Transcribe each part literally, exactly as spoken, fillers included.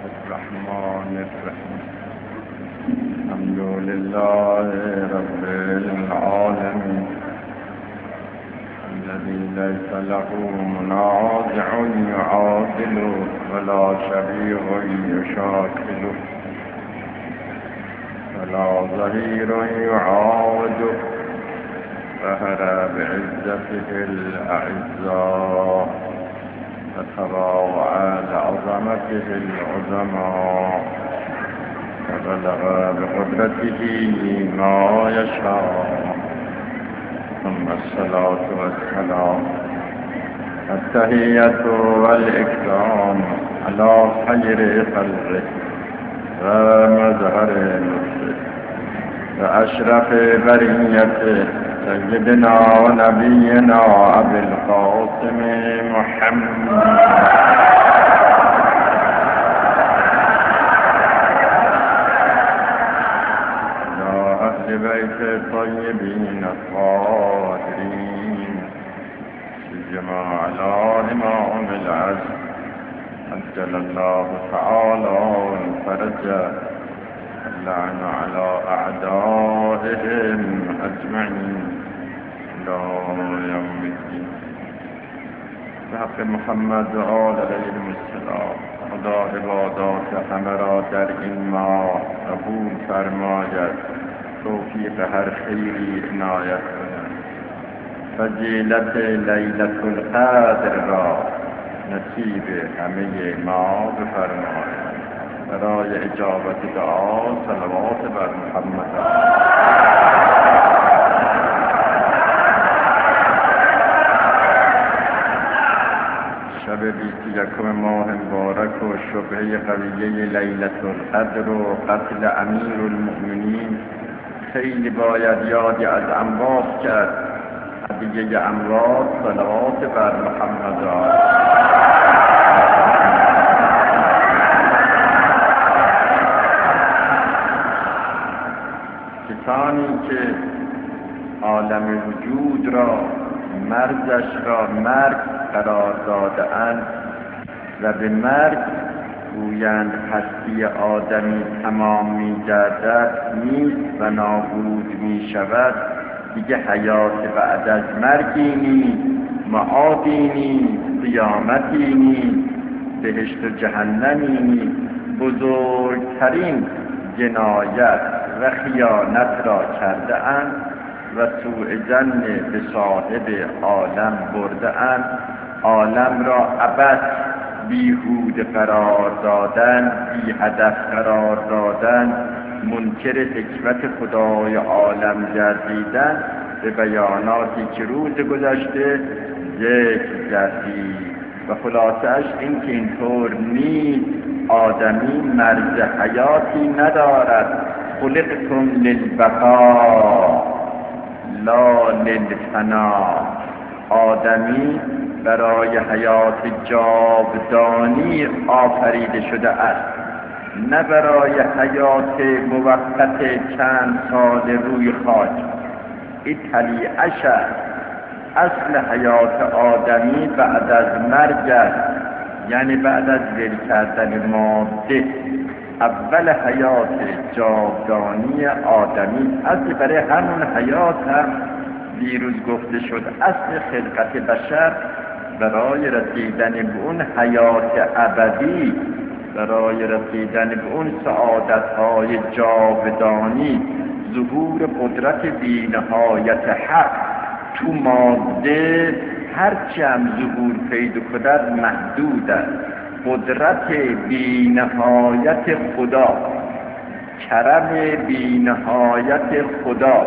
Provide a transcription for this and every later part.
الرحمن الرحيم الحمد لله رب العالمين الذي ليس له منازع يعادله ولا شبيه يشاكله ولا ظهير يعاوده فهر بعزته الأعزاء فتراوع لعظمته العظماء وبلغ بقدرته ما يشاء. ثم الصلاة والسلام التحية والإكرام على خير خلقه ومظهر لطفه وأشرف بريته سيدنا ونبينا أبي القاسم محمد يا أهل بيت الطيبين الطاهرين سيما على إمام العزم عجل الله تعالى فرجه اللعن على أعدائهم أجمعين إلى يوم الدين. بحق محمد و آل علیه السلام خدا عبادات همه را در این ماه قبول فرماید، توفیق هر خیری عنایت کند، فضیلت لیلة القدر را نصیب همه ما بفرماید. برای اجابت دعا صلوات بر محمد. شب بیست و یکم ماه مبارک و شبهه قویه لیلة القدر و قتل امیر المؤمنین خیلی باید یادی از اموات کرد. هدیه اموات صلوات بر محمد. کسانی که عالم وجود را مرزش را مرگ قرار داده اند و به مرگ گویند هستی آدمی تمام می گردد، نیست و نابود می شود، دیگه حیات بعد از مرگی نیست، معادی نیست، قیامتی نیست، بهشت و جهنمی نیست. بزرگترین جنایت و خیانت را کرده اند و سوء ظن به صاحب عالم برده اند. عالم را عبث بیهوده قرار دادن، بی هدف قرار دادن، منکر حکمت خدای عالم گردیدن. به بیاناتی که روز گذشته ذکر کردید و خلاصه‌اش این که اینطور نیست. آدمی مرز حیاتی ندارد. خلقتم للبقاء لا للفنا. آدمی برای حیات جاودانی آفریده شده است، نه برای حیات موقت چند سال روی خاک. ایتالی اشر اصل حیات آدمی بعد از مرگ است، یعنی بعد از ول کردن ماده. اول حیات جاودانی آدمی اصل برای همون حیات هم دیروز گفته شد. اصل خلقت بشر برای رسیدن به اون حیات ابدی، برای رسیدن به اون سعادت‌های جاودانی، ظهور قدرت بی‌نهایت حق تو ماده هرچی هم ظهور پیدا کند محدود است. قدرت بی‌نهایت خدا، کرم بی‌نهایت خدا،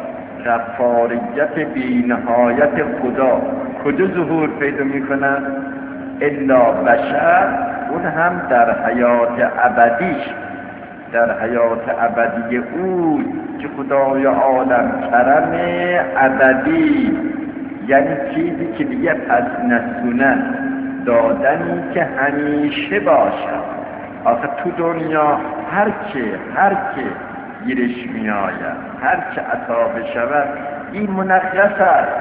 غفاریت بی‌نهایت خدا کجا ظهور پیدا می‌کند؟ الا بشر، اون هم در حیات ابدیش، در حیات ابدی او که خدای عالم کرم ابدی، یعنی چیزی که دیگه پس نسونه، دادنی که همیشه باشد. آخه تو دنیا هر که هر که گیرش می آید، هر که عطا بشود، این منقص است.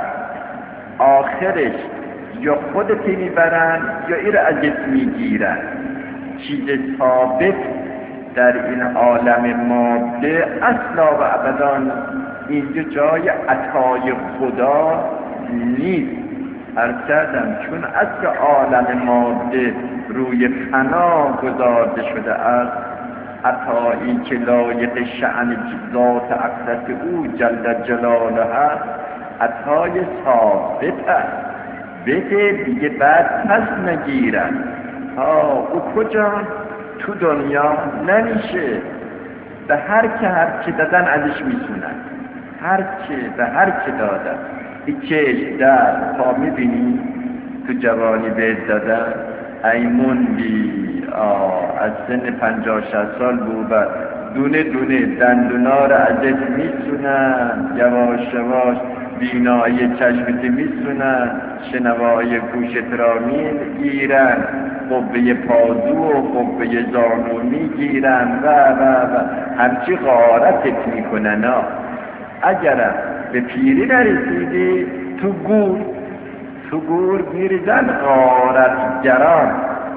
آخرش یا خودت میبرن یا این را ازت میگیرن. چیز ثابت در این عالم ماده اصلا و ابدا اینجا جای عطای خدا نیست. عرض کردم چون اصل عالم ماده روی فنا گذارده شده است، عطایی که لایق شأن ذات اقدس او جل جلاله هست عطای ثابت است. بده دیگه بعد پس نگیرن. ها او کجا؟ تو دنیا نمیشه. به هر که هر چی دادن ازش میسونن، هر چی به هر چی دادن. این چشم در پا میبینی تو جوانی بهت دادن، ایمون بی از سن پنجاه شصت سال بود دونه دونه دندونا را ازت میسونن، یواش یواش بینایی چشمت میسونن، شنوایی گوشت را میگیرن، قبه پازو و قبه زانو میگیرن و و و همچی غارتت میکنن. ها اگرم به پیری نرسیدی تو گور تو گور میریزن غارتگران،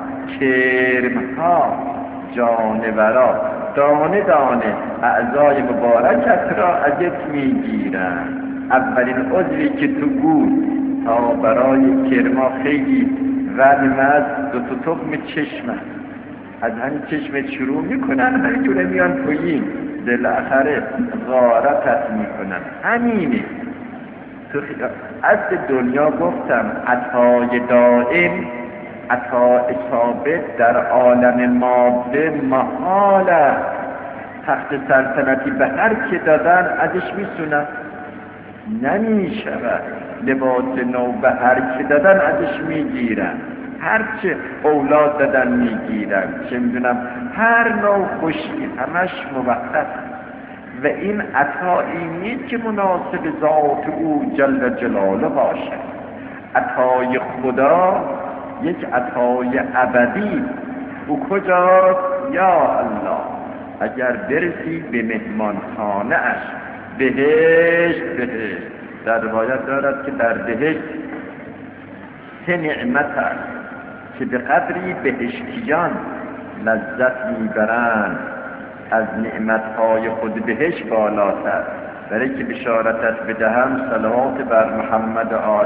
کرمها، جانورا دانه دانه اعضای مبارکت را ازت میگیرن. اولین عضوی که تو گور تا برای کرما خیلی رحم است دو تا تخم چشمه، از همین چشمت شروع میکنن همینجوره میان پایین، بالاخره غارتت میکنن. همینه تو اصل دنیا. گفتم عطای دائم، عطای ثابت در عالم ماده محاله. تخت سلطنتی به هر که دادن ازش میسونن، نمیشود. لباس نو به هر که دادن ازش میگیرن، هرچه اولاد دادن میگیرن، چه میدونم هر نوع خوشی همش موقت. و این عطایی نیست که مناسب ذات او جل جلاله باشه. عطای خدا یک عطای ابدی. او کجاست؟ یا الله اگر برسی به مهمان خانه اش، بهشت بهشت در روایت دارد که در بهشت سه نعمت است که به قدری بهشتیان لذت میبرند از نعمتهای خود بهشت بالاتر. برای که بشارتت بدهم صلوات بر محمد آل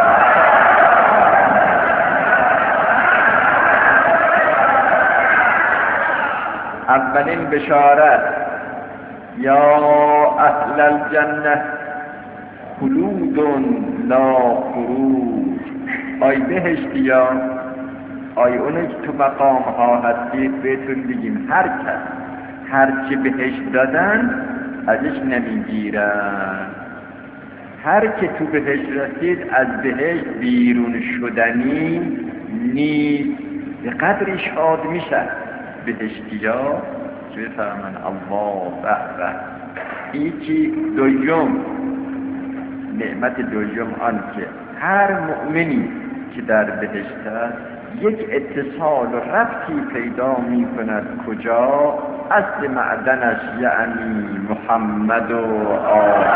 اولین بشارت: یا اهل الجنه خلود لا خروج. آی بهشتیان، آی اونایی که تو مقام ها هستید، بهتون بگیم هر کس هر چی بهشت دادن ازش نمیگیرن. هر که تو بهشت رسید از بهشت بیرون شدنی نیست، به قدری شاد میشن بهشتیا که بفهمن الله به به. یکی دوم نعمت دوم آن که هر مؤمنی که در بهشت است یک اتصال و ربطی پیدا می کند. کجا؟ اصل معدنش یعنی محمد و آل.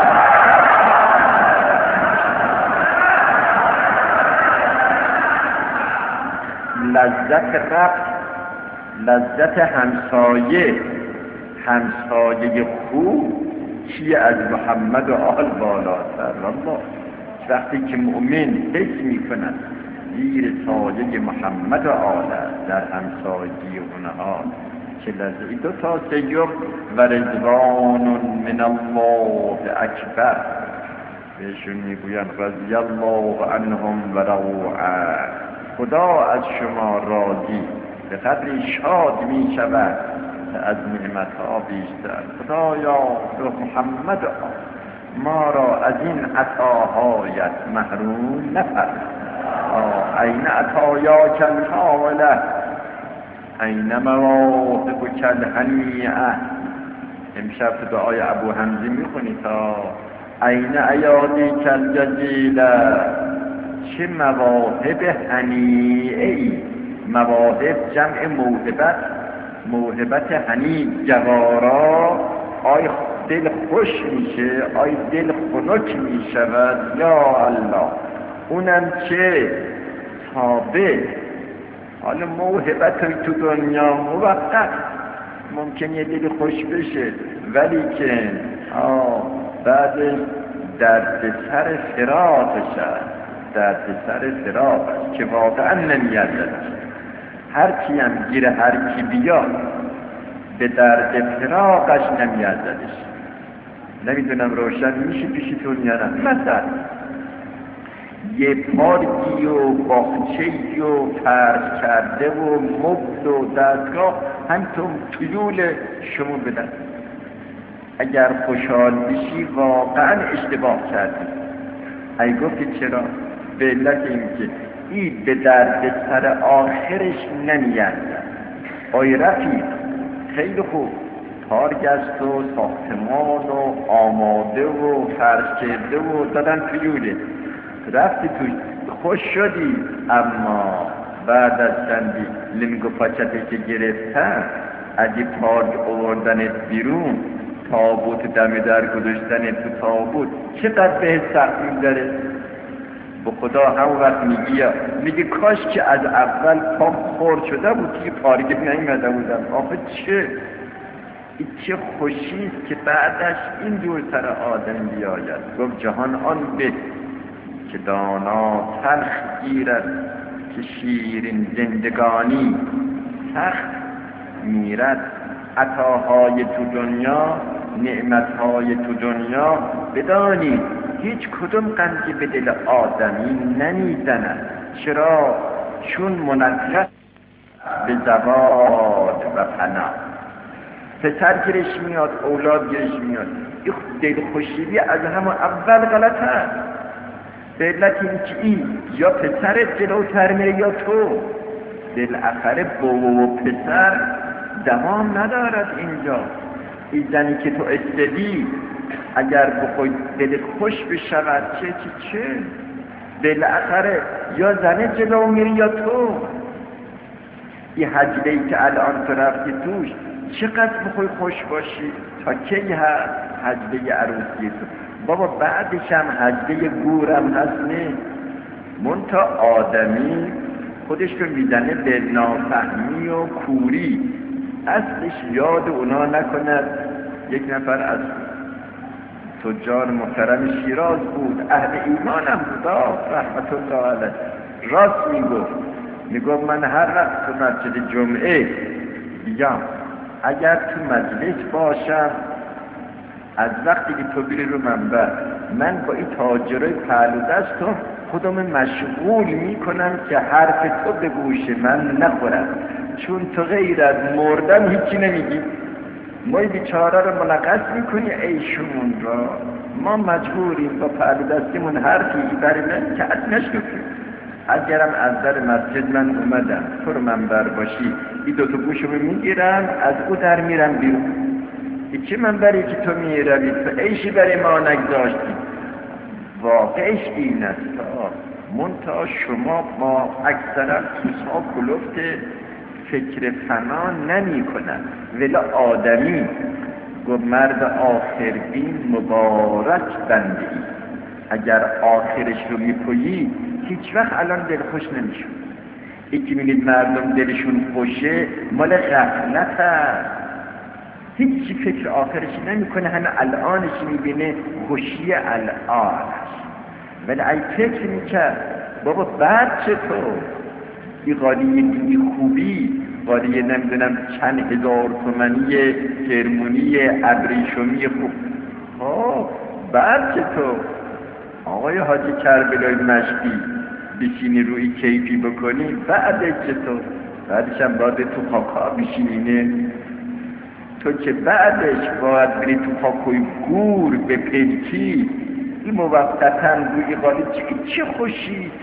لذت ربط، لذت همسایه، همسایه خوب چیه از محمد و آل بالاتر؟ الله وقتی که مؤمن حس می کند زیر سایه محمد و آل در همسایگی اونها چه لذت. دو تا سیوم و رضوان من الله اکبر بهشون میگوین رضی الله عنهم و رضوا عنه. خدا از شما راضی، به قدری شاد می شود از نعمتها بیشتر. خدایا به محمد ما را از این عطاهایت محروم نفرما. این عطایا کل حاله، این مواهب کل هنیعه. امشب دعای ابو حمزه میخونی تا این ایادی کل جزیله. چه مواهب هنیعه ای. مواهب جمع موهبت، موهبت هنی جوارا. آی دل خوش میشه، آی دل خنک میشود. یا الله اونم چه ثابت حالا موهبت تو دنیا موقت ممکن یه دلی خوش بشه، ولی که بعد درد سر فراقش هست، درد سر فراقش که واقعا نمیادش. هر کی هم گیر هر کی بیاد به درد فراقش نمیادش. نمیدونم روشن میشه پیشتون یا نه؟ مثلا یه پارکی و باغچه‌ای و فرش کرده و مبل و دستگاه همینطور طیول شما بدن. اگر خوشحال بشی واقعا اشتباه کردی. ای گفتی چرا؟ به علت اینکه این به درد سر آخرش نمیارد. آی رفیق خیلی خوب پارگست و ساختمان و آماده و فرش کرده و دادن طیوله، رفتی توش خوش شدی، اما بعد از چندی لنگ و پاچته که گرفتن از این پارک آوردنت بیرون، تابوت دم در گذاشتن تو تابوت چقدر به سختی داره. به خدا هم وقت میگی میگی کاش که از اول پام خورد شده بود که پارک نیمده بودم. آخه چه این چه خوشیست که بعدش این جور سر آدم بیاید. گفت جهان آن به که دانا تلخ گیرد که شیرین زندگانی سخت میرد. عطاهای تو دنیا، نعمتهای تو دنیا بدانی هیچ کدوم قنجی به دل آدمی نمیزند. چرا؟ چون منقص به زواد و فنا. پسر گرش میاد، اولاد گرش میاد، این دل خوشیدی از همون اول غلط هست. به علت این که این یا پسرت جلوتر میره یا تو. بالاخره بابا و پسر دوام ندارد اینجا. این زنی که تو استدی اگر بخوای دل خوش بشود چه چه چه بالاخره یا زنه جلو میره یا تو. این حجبه‌ای که الان تو رفتی توش چقدر بخوای خوش باشی تا کی هست حجبه عروسی تو؟ بابا بعدش هم حجبه گورم هست. نه منتها آدمی خودش رو میزنه به نافهمی و کوری، اصلش یاد اونا نکند. یک نفر از تجار محترم شیراز بود، اهل ایمانم بود رحمت الله علیه، راست میگفت. میگفت من هر وقت تو مسجد جمعه بیام اگر تو مجلس باشم، از وقتی که تو بیری رو منبر من با این تاجرای پهلو دستم خودم مشغول میکنم که حرف تو به گوش من نخورد، چون تو غیر از مردن هیچی نمیگی. ما بیچاره رو منقص میکنی ایشون را، ما مجبوریم با پهلو دستمون حرفی برای من که از نشنفیم. اگرم از در مسجد من اومدم تو رو منبر باشی، این دوتا گوشمو میگیرم از او در میرم بیرون. این چه منبری که تو میروی؟ تو عیشی برای ما نگذاشتی. واقعش این است منتها شما ما اکثرا توسا کلفت فکر فنا نمی کنن. ولی آدمی گفت مرد آخر بین مبارک بنده ای. اگر آخرش رو میپویی هیچ وقت الان دل خوش نمیشون. یکی میبینید مردم دلشون خوشه مال غفلت هست، هیچی فکر آخرش نمیکنه، همه الانش میبینه خوشی الانش. ولی ای فکر میکرد بابا بعد چطور این قالیه بی خوبی، قالیه نمیدونم چند هزار تومنی کرمونی ابریشمی خوب، خب بعد چطور آقای حاجی کربلای مشکی بشینی روی کیفی بکنی، بعدش چطور؟ بعدش هم باید تو خاکا بشینینه. تو که بعدش باید بری تو خاکوی گور به پلکی، این موقتا روی قالی چه چه خوشی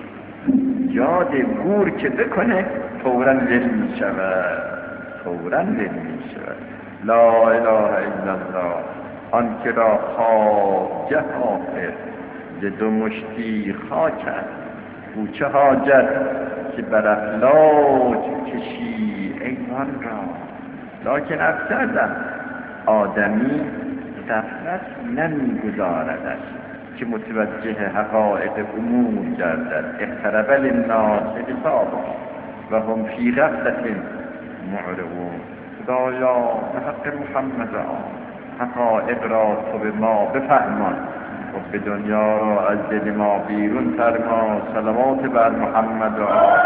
یاد گور که بکنه فوراً ول می شود، فوراً ول می شود. لا اله الا الله. آن که را خواجه آخر ز دو مشتی خاک است، او چه حاجت که بر افلاک کشی ایوان را. لکن افسردم آدمی غفلت نمیگذاردش که متوجه حقایق امور گردد. اقترب للناس حسابهم و هم فی غفلة معرضون. خدایا به حق محمد حقایق را تو به ما بفهمان و به دنیا را از دل ما بیرون فرما. صلوات بر محمد و آل.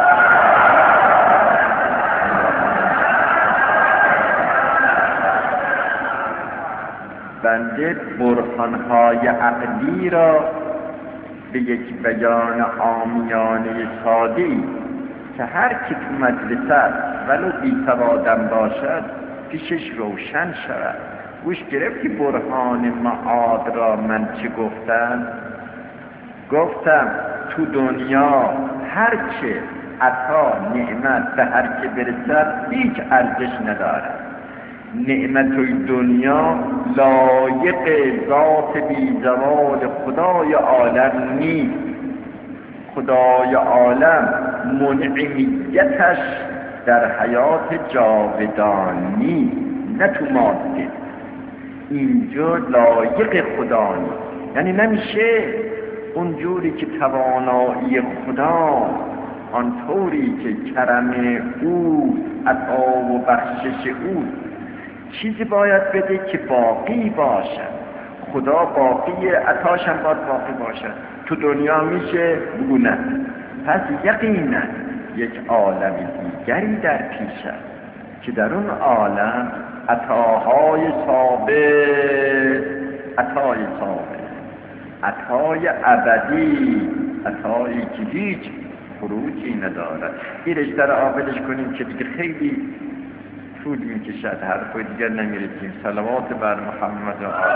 بنده برهان‌های عقلی را به یک بیان عامیانه ساده‌ای که هر کی تو مجلس است ولو بی‌سوادم باشد پیشش روشن شود. گوش گرفتی برهان معاد را من چه گفتم؟ گفتم تو دنیا هر چه عطا نعمت به هر که برسد هیچ ارزش ندارد. نعمت دنیا لایق ذات بی زوال خدای عالم نیست. خدای عالم منعمیتش در حیات جاودان نیست، نه تو ماده. اینجا لایق خدا نیست، یعنی نمیشه اونجوری که توانایی خدا آنطوری که کرم او عطا و بخشش او چیزی باید بده که باقی باشد. خدا باقی، عطاش هم باید باقی باشد. تو دنیا میشه بگو نه. پس یقینا یک عالم دیگری در پیش است که در اون عالم عطاهای ثابت، عطای ثابت، عطای ابدی، عطایی که هیچ خروجی ندارد. این رشته را آبدش کنیم که دیگه خیلی طول میکشد، حرفای دیگر نمیرسیم. صلوات بر محمد و آل.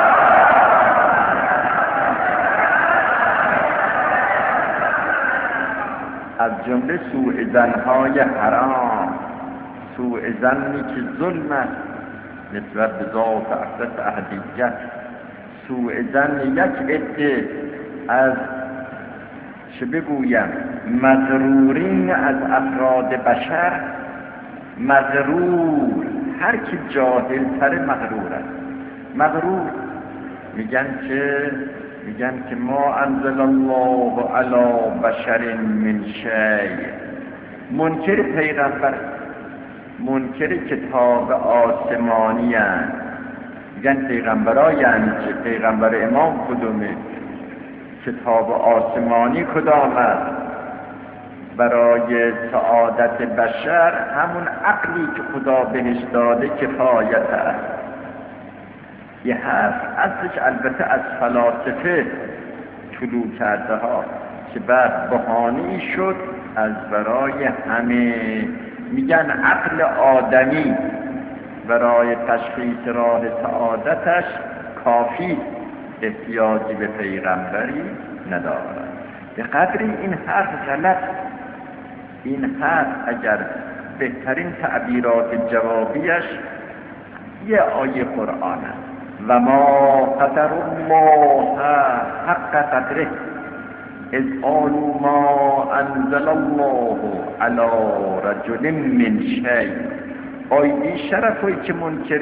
از جمله سوء ظن‌های حرام، سوء ظنی که ظلم است نسبت به ذات اقدس احدیت، سوء ظن یک عده از چه بگویم مغرورین از افراد بشر. مغرور هر کی جاهل تر مغرور است. مغرور میگن که میگن که ما انزل الله علی بشر من شیء. منکر پیغمبر، منکر کتاب آسمانی هست. میگن پیغمبرها یعنی چه؟ پیغمبر امام کدومه؟ کتاب آسمانی کدام است؟ برای سعادت بشر همون عقلی که خدا بهش داده کفایت است. یه حرف اصلش البته از فلاسفه طلوع کرده ها که بعد بهانه‌ای شد از برای همه. میگن عقل آدمی برای تشخیص راه سعادتش کافی، احتیاجی به پیغمبری ندارد. به قدری این حرف غلط، این حرف اگر بهترین تعبیرات جوابیش یه آیه قرآن است: و ما قدر الله حق قدره اذ قالوا ما انزل الله علی رجل من شیء. آیه شرفی که منکر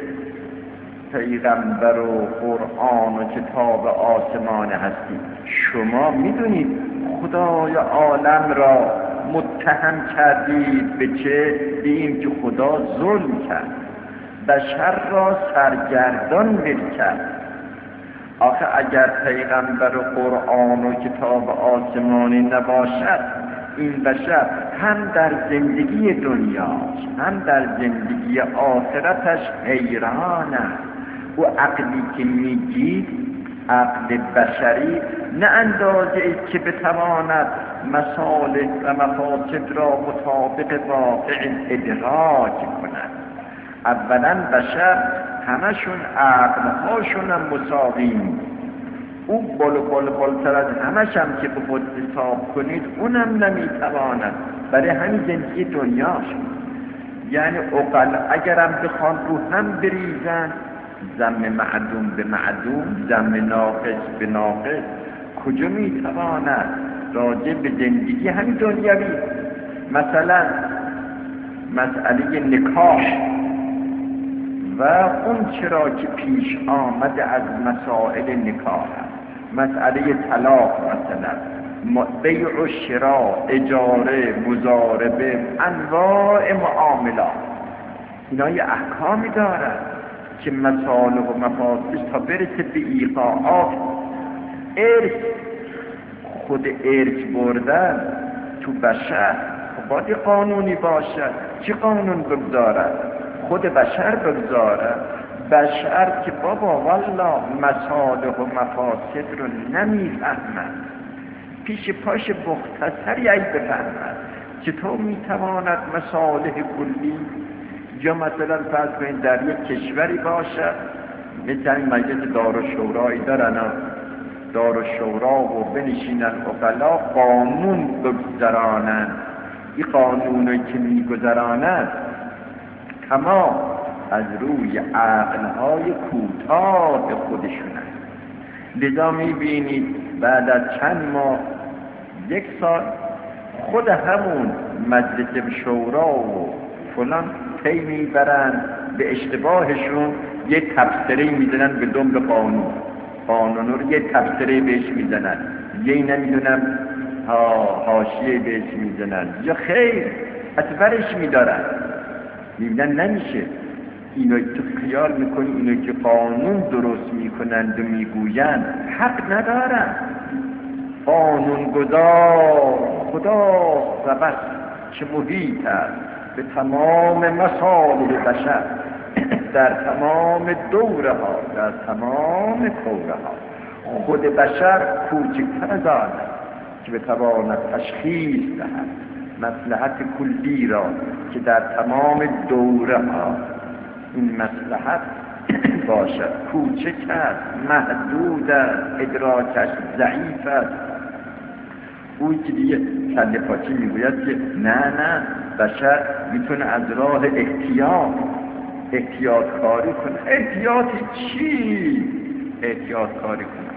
پیغمبر و قرآن و کتاب آسمان هستید. شما میدونید خدای عالم را متهم کردید به چه؟ به این که خدا ظلم کرد، بشر را سرگردان ول کرد. آخه اگر پیغمبر و قرآن و کتاب آسمانی نباشد این بشر هم در زندگی دنیاش هم در زندگی آخرتش حیران است. و عقلی که میگید عقل بشری نه اندازه ای که بتواند مصالح و مفاسد را مطابق واقع ادراک کند. اولا بشر همشون عقلهاشون هم مساویم. او بال بال بالتر از همش هم که به خود حساب کنید اونم نمیتواند. برای همین زندگی دنیاش یعنی اقل اگرم بخوان رو هم بریزن، ضم معدوم به معدوم، ضم ناقص به ناقص، کجا میتواند راجع به زندگی همین دنیوی؟ مثلا مسئله نکاح و اون چرا که پیش آمده از مسائل نکاح، مسئله طلاق مثلا بیع و شراء، اجاره، مضاربه، انواع معاملات، اینا یه احکامی دارن که مصالح و مفاسدش تا برسه به ایقاعات. ارث، خود ارث بردن تو بشر باید قانونی باشد. چی قانون بگذارد؟ خود بشر بگذارد. بشر که بابا والله مصالح و مفاسد رو نمیفهمد، پیش پاش مختصری ای بفهمد چطور میتواند مصالح کلی، یا مثلا فرض کنید در یک کشوری باشد، مثل این مجلس دارالشورایی دارن، دارالشورا و بنشینن اقلا قانون بگذرانند. این قانونی که میگذرانند تمام از روی عقلهای کوتاه خودشونند. لذا میبینید بعد از چند ماه، یک سال، خود همون مجلس شورا و فلان پی میبرند به اشتباهشون یه تبصره میزنن به دنبال قانون، قانون رو یه تبصره بهش میزنن، یه نمیدونم حاشیه بهش میزنن، یا خیر از برش میدارن، میبینن نمیشه. اینو تو خیال میکنی اینو که قانون درست میکنند و میگویند حق ندارن. قانون گذار خدا و بس که محیط است به تمام مصالح بشر در تمام دوره ها، در تمام کوره ها. خود بشر کوچکتر از آن است که بتواند تشخیص دهد مصلحت کلی را که در تمام دوره ها این مصلحت باشد. کوچک است، محدود است، ادراکش ضعیف است. اوی که دیگه کله پاچی میگوید که نه نه بشر میتونه از راه احتیاط احتیاط کاری کنه. احتیاط چی؟ احتیاط کاری کنه.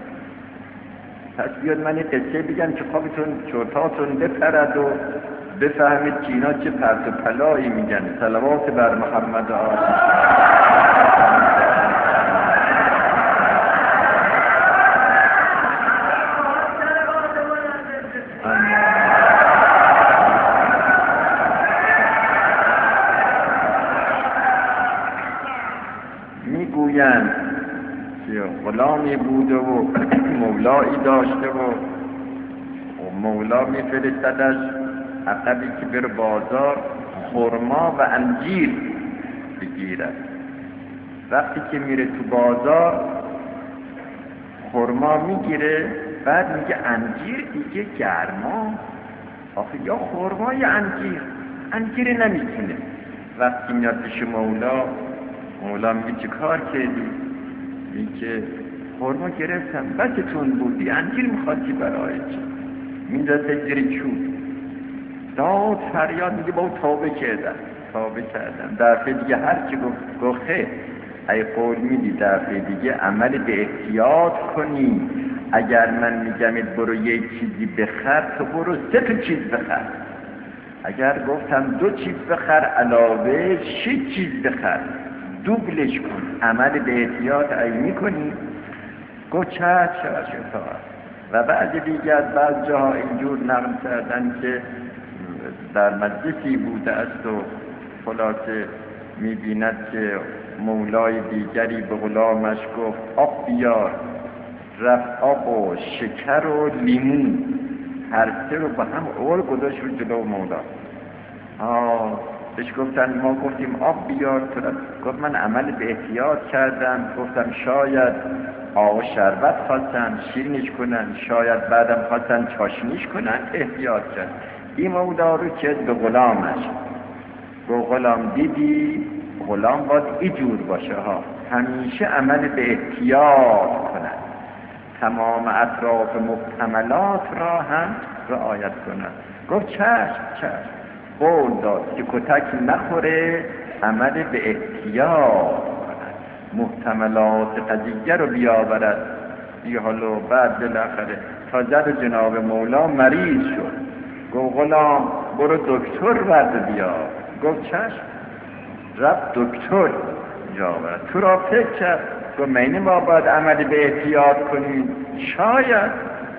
پس بیاد من یه قصه بگم که خوابتون چرتاتون بپرد و بفهمید که اینا چه پرت و پلایی میگن. صلوات بر محمد آقا. میگویند که غلامی بوده و مولایی داشته و مولا میفرستدش عقبی که بر بازار خرما و انجیر بگیرد. وقتی که میره تو بازار خرما میگیره، بعد میگه انجیر دیگه گرما، آخه یا خرما یا انجیر، انجیر نمیتونه. وقتی میاد پیش مولا، مولا میگه چه کار کردی؟ میگه خرما گرفتم، بچتون بودی، انجیر میخواستی برای چی؟ میندازه زیر چوب، داد فریاد، میگه با توبه کردم توبه کردم. دفعه دیگه هر چی گفت گفت خیر، ای قول میدی دفعه دیگه عمل به احتیاط کنی. اگر من میگم برو یه چیزی بخر، تو برو سه تا چیز بخر. اگر گفتم دو چیز بخر علاوه شش چیز بخر، دوبلش کن. عمل به احتیاط ای میکنی؟ گفت چه چه چه. و بعد دیگه از بعض جاها اینجور نقل کردن که در مجلسی بوده است و خلاصه میبیند که مولای دیگری به غلامش گفت آب بیار. رفت آب و شکر و لیمون هر سه رو با هم اور گذاشت رو جلو مولا. آه بهش گفتن ما گفتیم آب بیار، تو گفت من عمل به احتیاط کردم، گفتم شاید آب و شربت خواستن شیرینش کنن، شاید بعدم خواستن چاشنیش کنن، احتیاط کرد. این مولا رو که به غلامش گو غلام دیدی غلام باید اینجور باشه ها، همیشه عمل به احتیاط کنن، تمام اطراف محتملات را هم رعایت کنن. گفت چشم چشم. قول داد که کتک نخوره، عمل به احتیاط کنن، محتملات قضیه رو بیاورد. دیگه حالا بعد بالاخره تا زد جناب مولا مریض شد. گفت غلام برو دکتر ورد بیا. گفت چشم. رفت دکتر بیاورد. تو را فکر کرد، گفت مینه ما باید عمل به احتیاط کنیم؟ شاید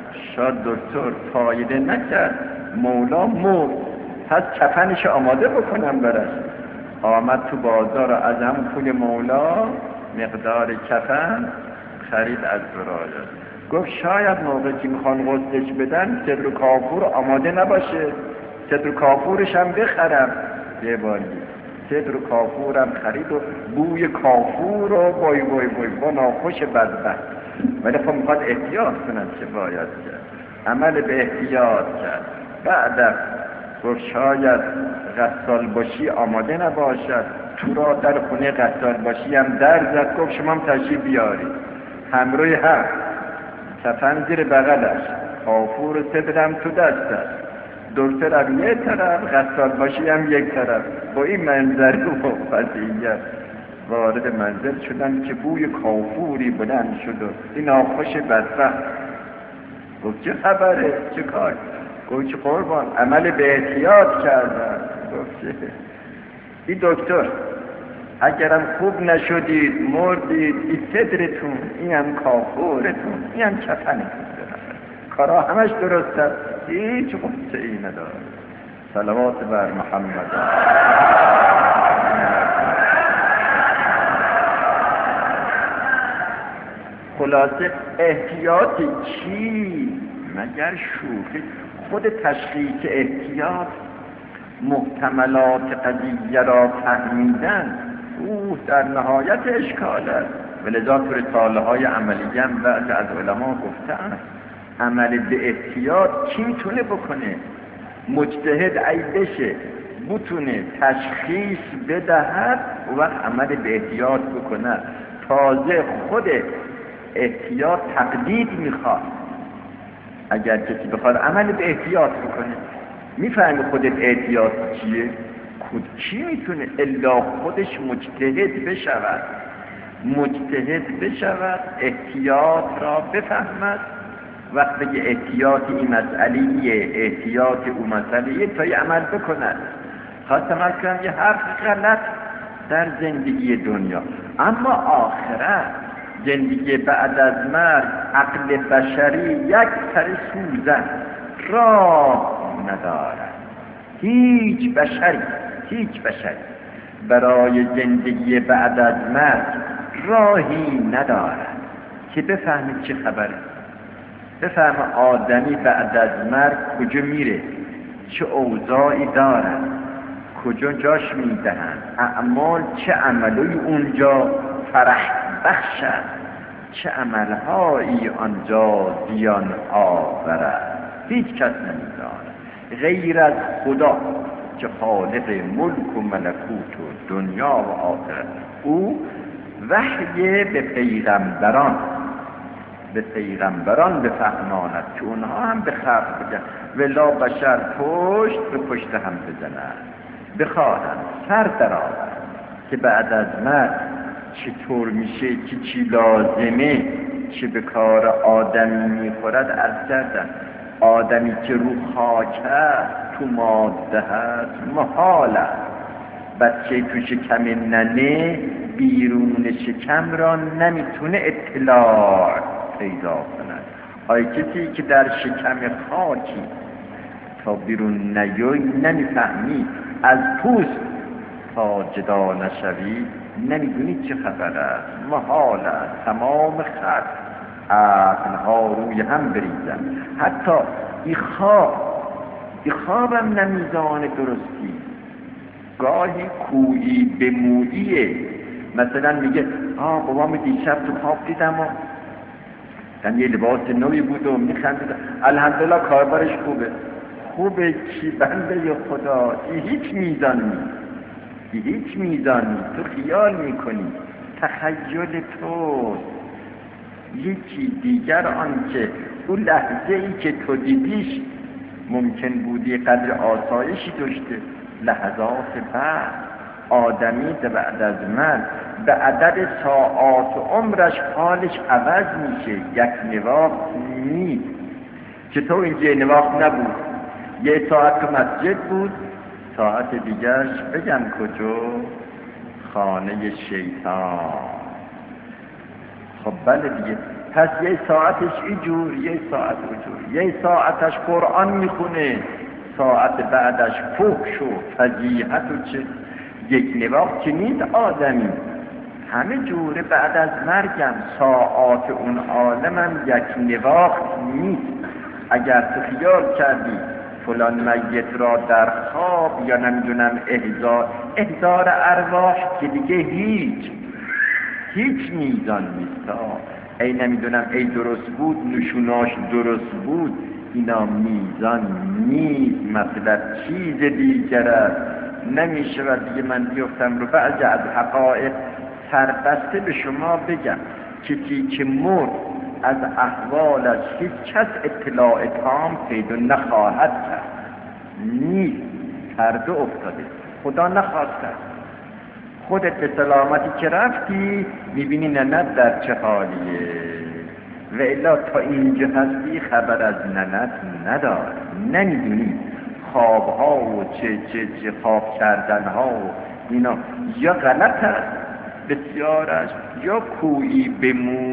شاد دکتر فایده نکرد، مولا مرد، پس کفنش آماده بکنم برش. آمد تو بازار از هم پول مولا مقدار کفن خرید از برایت. گفت شاید موقع که میخوان غسلش بدن صدر و کافور آماده نباشه، صدر و کافورش هم بخرم. یه باری صدر و کافورم خرید و بوی کافور و بای بای بای با ناخوش بدبخت. ولی خب میخواد احتیاط کنن، چه باید کرد؟ عمل به احتیاط کرد. بعد گفت شاید غسال باشی آماده نباشد، تو را در خونه غسال باشی هم در زد. گفت شما هم تشریف بیاری. همروی هم کفن زیر بغلش، کافور و صدرم تو دستش، دکتر هم یک طرف، غسال باشی هم یک طرف. با این منظر و وضعیت وارد منزل شدن که بوی کافوری بلند شد و این آخوش بدبخت. گفت چه خبره؟ چه کار؟ گفت چه قربان، عمل به احتیاط کردن. گفت چه؟ این دکتر اگرم خوب نشدید مردید، این صدرتون، این هم کافورتون، این هم کفنتون، کارا همش درست است، هیچ قصه ای نداره. صلوات بر محمد. خلاصه احتیاط چی؟ مگر شوخی؟ خود تشخیص احتیاط، محتملات قضیه را فهمیدن، او در نهایت اشکال است. ولذا تو رساله های عملی هم بعضی از علما گفتن عمل به احتیاط کی میتونه بکنه؟ مجتهد ای بشه بتونه تشخیص بدهد و وقت عمل به احتیاط بکنه. تازه خود احتیاط تقلید میخواد. اگر کسی بخواد عمل به احتیاط بکنه، میفهمی خودت احتیاط چیه؟ خود کی میتونه الا خودش مجتهد بشود، مجتهد بشود، احتیاط را بفهمد. وقتی که احتیاط این مسئلهیه، احتیاط اون مسئلهیه، تا یه عمل بکند. خواستم از کنم یه حرف غلط در زندگی دنیا، اما آخرت، زندگی بعد از مرگ، عقل بشری یک سر سوزن راه ندارد. هیچ بشری هیچ بشری برای زندگی بعد از مرگ راهی ندارد که بفهمید چه خبره، بفهم آدمی بعد از مرگ کجا میره، چه اوضاعی دارد، کجا جاش میدهند، اعمال چه عملی اونجا فرح بخشد، چه عملهایی آنجا زیان آورد. هیچ کس نمیداند غیر از خدا که خالق ملک و ملکوت و دنیا و آخرت. او وحی به پیغمبران به پیغمبران بفهماند که اونها هم به خلق بگن ولا بشر پشت به پشت هم بزنند، بخواهند سر درآورند که بعد از مرگ چطور میشه، که چی لازمه، چه به کار آدمی میخورد. از کردن آدمی که رو خاک هست، تو ماده هست، محال است بچه تو شکم ننه بیرون شکم را نمیتونه اطلاع پیدا کند. آیا کسی که در شکم خاکی تا بیرون نیوی نمیفهمی، از پوست تا جدا نشوی نمیدونی چه خبر است. محال است تمام خط عقلها روی هم بریزن. حتی ای خواب ای خوابم نمیزان درستی، گاهی کویی به موییه. مثلا میگه آه بابام دیشب تو خواب دیدم و یه لباس نوی بود و میخندید، الحمدلله کاربرش خوبه. خوبه چی بنده خدا؟ ای هیچ میزانی ای هیچ میزانی تو خیال میکنی، تخیل تو. یکی دیگر آنکه اون لحظه ای که تو دیدیش ممکن بودی قدر آسایشی داشته، لحظات بعد آدمی بعد از من به عدد ساعات و عمرش حالش عوض میشه. یک نواخت نیست که تو اینجا نواخت نبود، یه ساعت تو مسجد بود، ساعت دیگرش بگم کجا؟ خانه شیطان. خب بله دیگه. پس یه ساعتش اینجور، یه ساعت اونجور، یه ساعتش قرآن میخونه، ساعت بعدش فحش و فضیحت و چه. یک نواخت که نیست آدمی، همه جوره بعد از مرگم ساعات اون عالمم یک نواخت نیست. اگر تو خیال کردی فلان میت را در خواب یا نمیدونم احضار احضار ارواح که دیگه هیچ هیچ میزان نیست. ای نمیدونم ای درست بود نشوناش درست بود، اینا میزان نیست. مطلب چیز دیگر است. نمیشه و دیگه من بیفتم رو بعضی از حقایق سربسته به شما بگم. کسی که مرد از احوالش هیچ کس اطلاع تام پیدا نخواهد کرد. نیست، پرده افتاده، خدا نخواسته. خودت به سلامتی که رفتی میبینی ننت در چه حالیه، و الا تا اینجا هستی خبر از ننت ندار، نمیدونی خوابها و چه چه چه خواب کردنها و اینا یا غلط است بسیارش، یا کویی به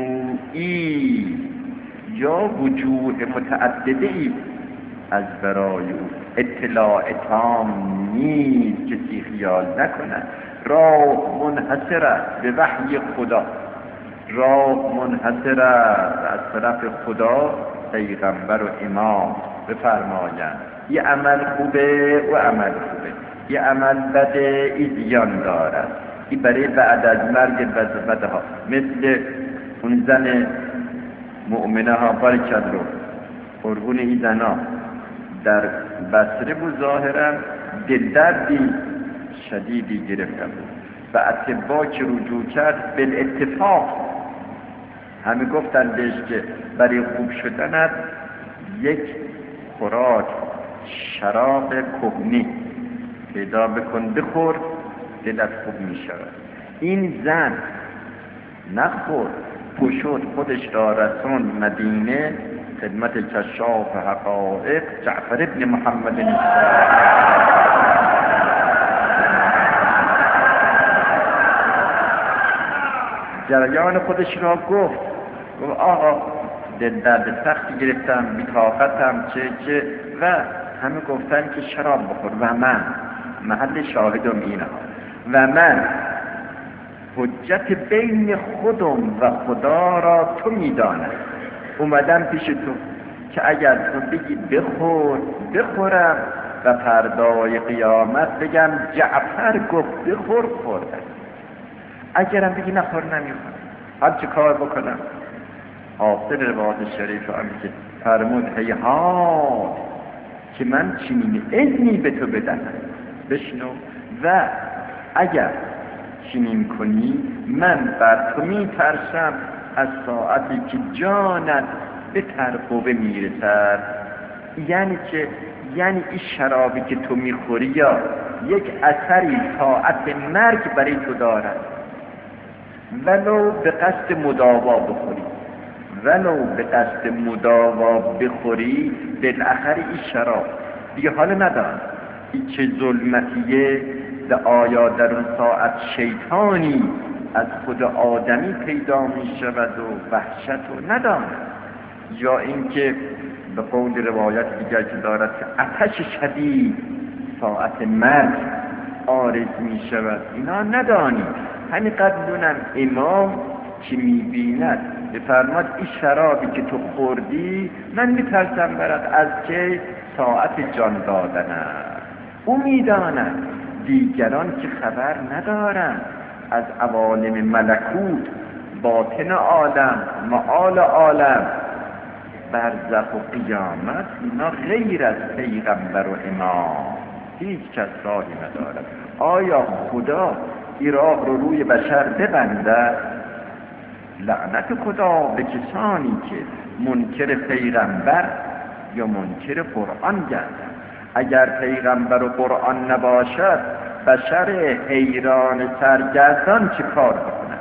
مویی، یا وجوه متعدده ای از برای او. اطلاع تام نیست، کسی خیال نکنه. راه منحصر است به وحی خدا، راه منحصر است از طرف خدا، پیغمبر و امام بفرمایند یه عمل خوبه و عمل خوبه، یه عمل بده ای زیان دارد، این برای بعد از مرگ بده ها. مثل اون زن مؤمنه ها بارکت رو قربون این زنا در بصره بود، ظاهرا دل دردی شدیدی گرفته بود و اتباع که رجوع کرد به اتفاق همه گفتن بهش که برای خوب شدنت یک خوراک شراب کهنی پیدا بکن بخور دلت خوب می شود. این زن نخور، پشت خودش را رسون مدینه خدمت کشاف حقائق جعفر ابن محمد جریان خودش را گفت گفت آقا دل درد سختی گرفتم، بی‌طاقتم چه چه و همه گفتن که شراب بخور و من محل شاهدم اینه و من حجت بین خودم و خدا را تو میدانم، اومدم پیش تو که اگر تو بگی بخور بخورم و فردای قیامت بگم جعفر گفت بخور خوردم، اگرم بگی نخور نمیخورم. هر چه کار بکنم. حاصل روایت شریف هم که فرمود هیهات که من چنین اذنی به تو بدم بشنو و اگر چنین کنی من بر تو میترسم از ساعتی که جانت به ترقوه میرسد. یعنی که یعنی این شرابی که تو میخوری یا یک اثری ساعت مرگ برای تو دارد، ولو به قصد مداوا بخوری، ولو به قصد مداوا بخوری بالاخره این شراب دیگه حال ندارد. این چه ظلمتیه ده آیا در اون ساعت شیطانی از خود آدمی پیدا می شود و وحشت و ندارد، یا اینکه به قول روایت دیگر که دارد که آتش شدید ساعت مرگ عارض می شود، اینا ندانی. همین قدرونم امام که می بیند بفرماد این شرابی که تو خوردی من می ترسم برد از که ساعت جان دادن است. او می داند، دیگران که خبر ندارند از عوالم ملکوت، باطن عالم، معال عالم، برزخ و قیامت، اینا غیر از پیغمبر و امام هیچ کس راهی ندارد. آیا خدا این راه رو روی بشر ببنده؟ لعنت خدا به کسانی که منکر پیغمبر یا منکر قرآن گردند. اگر پیغمبر و قرآن نباشد بشر حیران سرگردان چه کار بکنند؟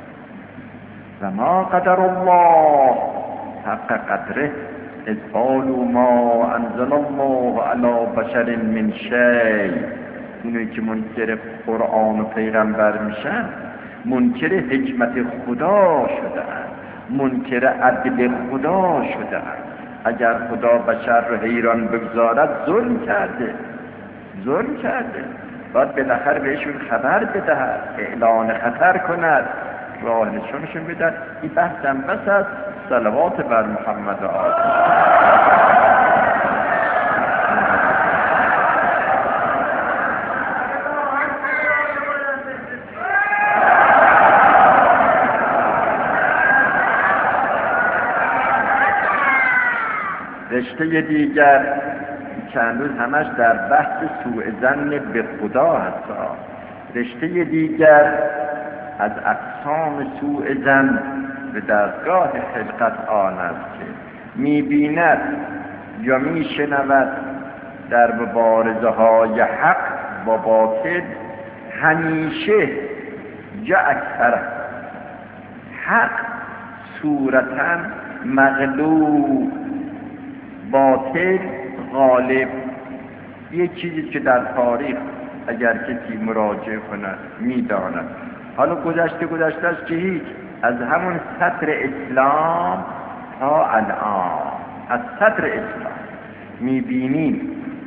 و ما قدر الله حق قدره اذ قالوا ما انزل الله علی بشر من شیء. اینوی که منکر قرآن و پیغمبر میشن منکر حکمت خدا شدن. منکر عدل خدا شده است. اگر خدا بشر رو حیران بگذارد ظلم کرده ظلم کرده باید بالاخره بهشون خبر بدهد، اعلان خطر کند، راه نشونشون بدهد. این بحث هم بس است. صلوات بر محمد آقا. رشته دیگر که هنوز همش در بحث سوء ظن به خدا هست. رشته دیگر از اقسام سوء ظن به دستگاه خلقت آن است که می‌بیند یا می‌شنود در مبارزه های حق با باطل همیشه یا اکثر حق صورتاً مغلوب، باطل غالب. یک چیزی که در تاریخ اگر کسی مراجعه کند می‌داند. حالا گذشته گذشته است که هیچ، از همون سطر اسلام تا الان از سطر اسلام می‌بینیم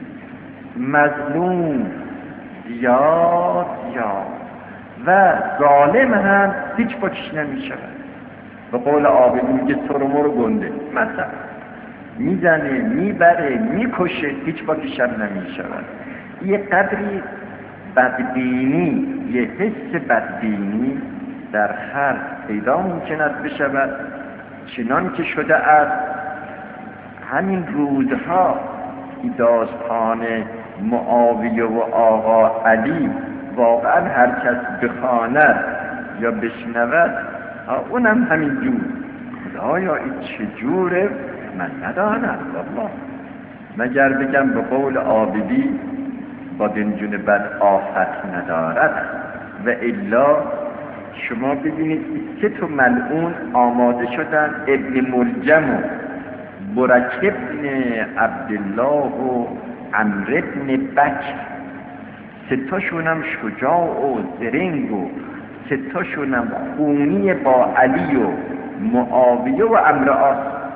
مظلوم زیاد زیاد و ظالم هم هیچ پاکش نمی‌شود. به قول آبی میگه سرمو رو گنده، مثلا میزنه میبره میکشه هیچ پاکش هم نمی‌شود. یه قدری بدبینی، یه حس بدبینی در خلق پیدا ممکن است بشود، چنان که شده است. همین روزها داستان معاویه و آقا علی واقعا هر کس بخواند یا بشنود اونم همین جور. خدایا این چجوره من ندانم والله، مگر بگم به قول آبدی با دنجون بد آفت ندارد. و الا شما ببینید سه تا ملعون آماده شدن، ابن ملجم و برک ابن عبدالله و عمرو ابن بکر. سه تاشون هم شجاع و زرنگ و سه تاشون هم خونی با علی و معاویه و عمرو عاص،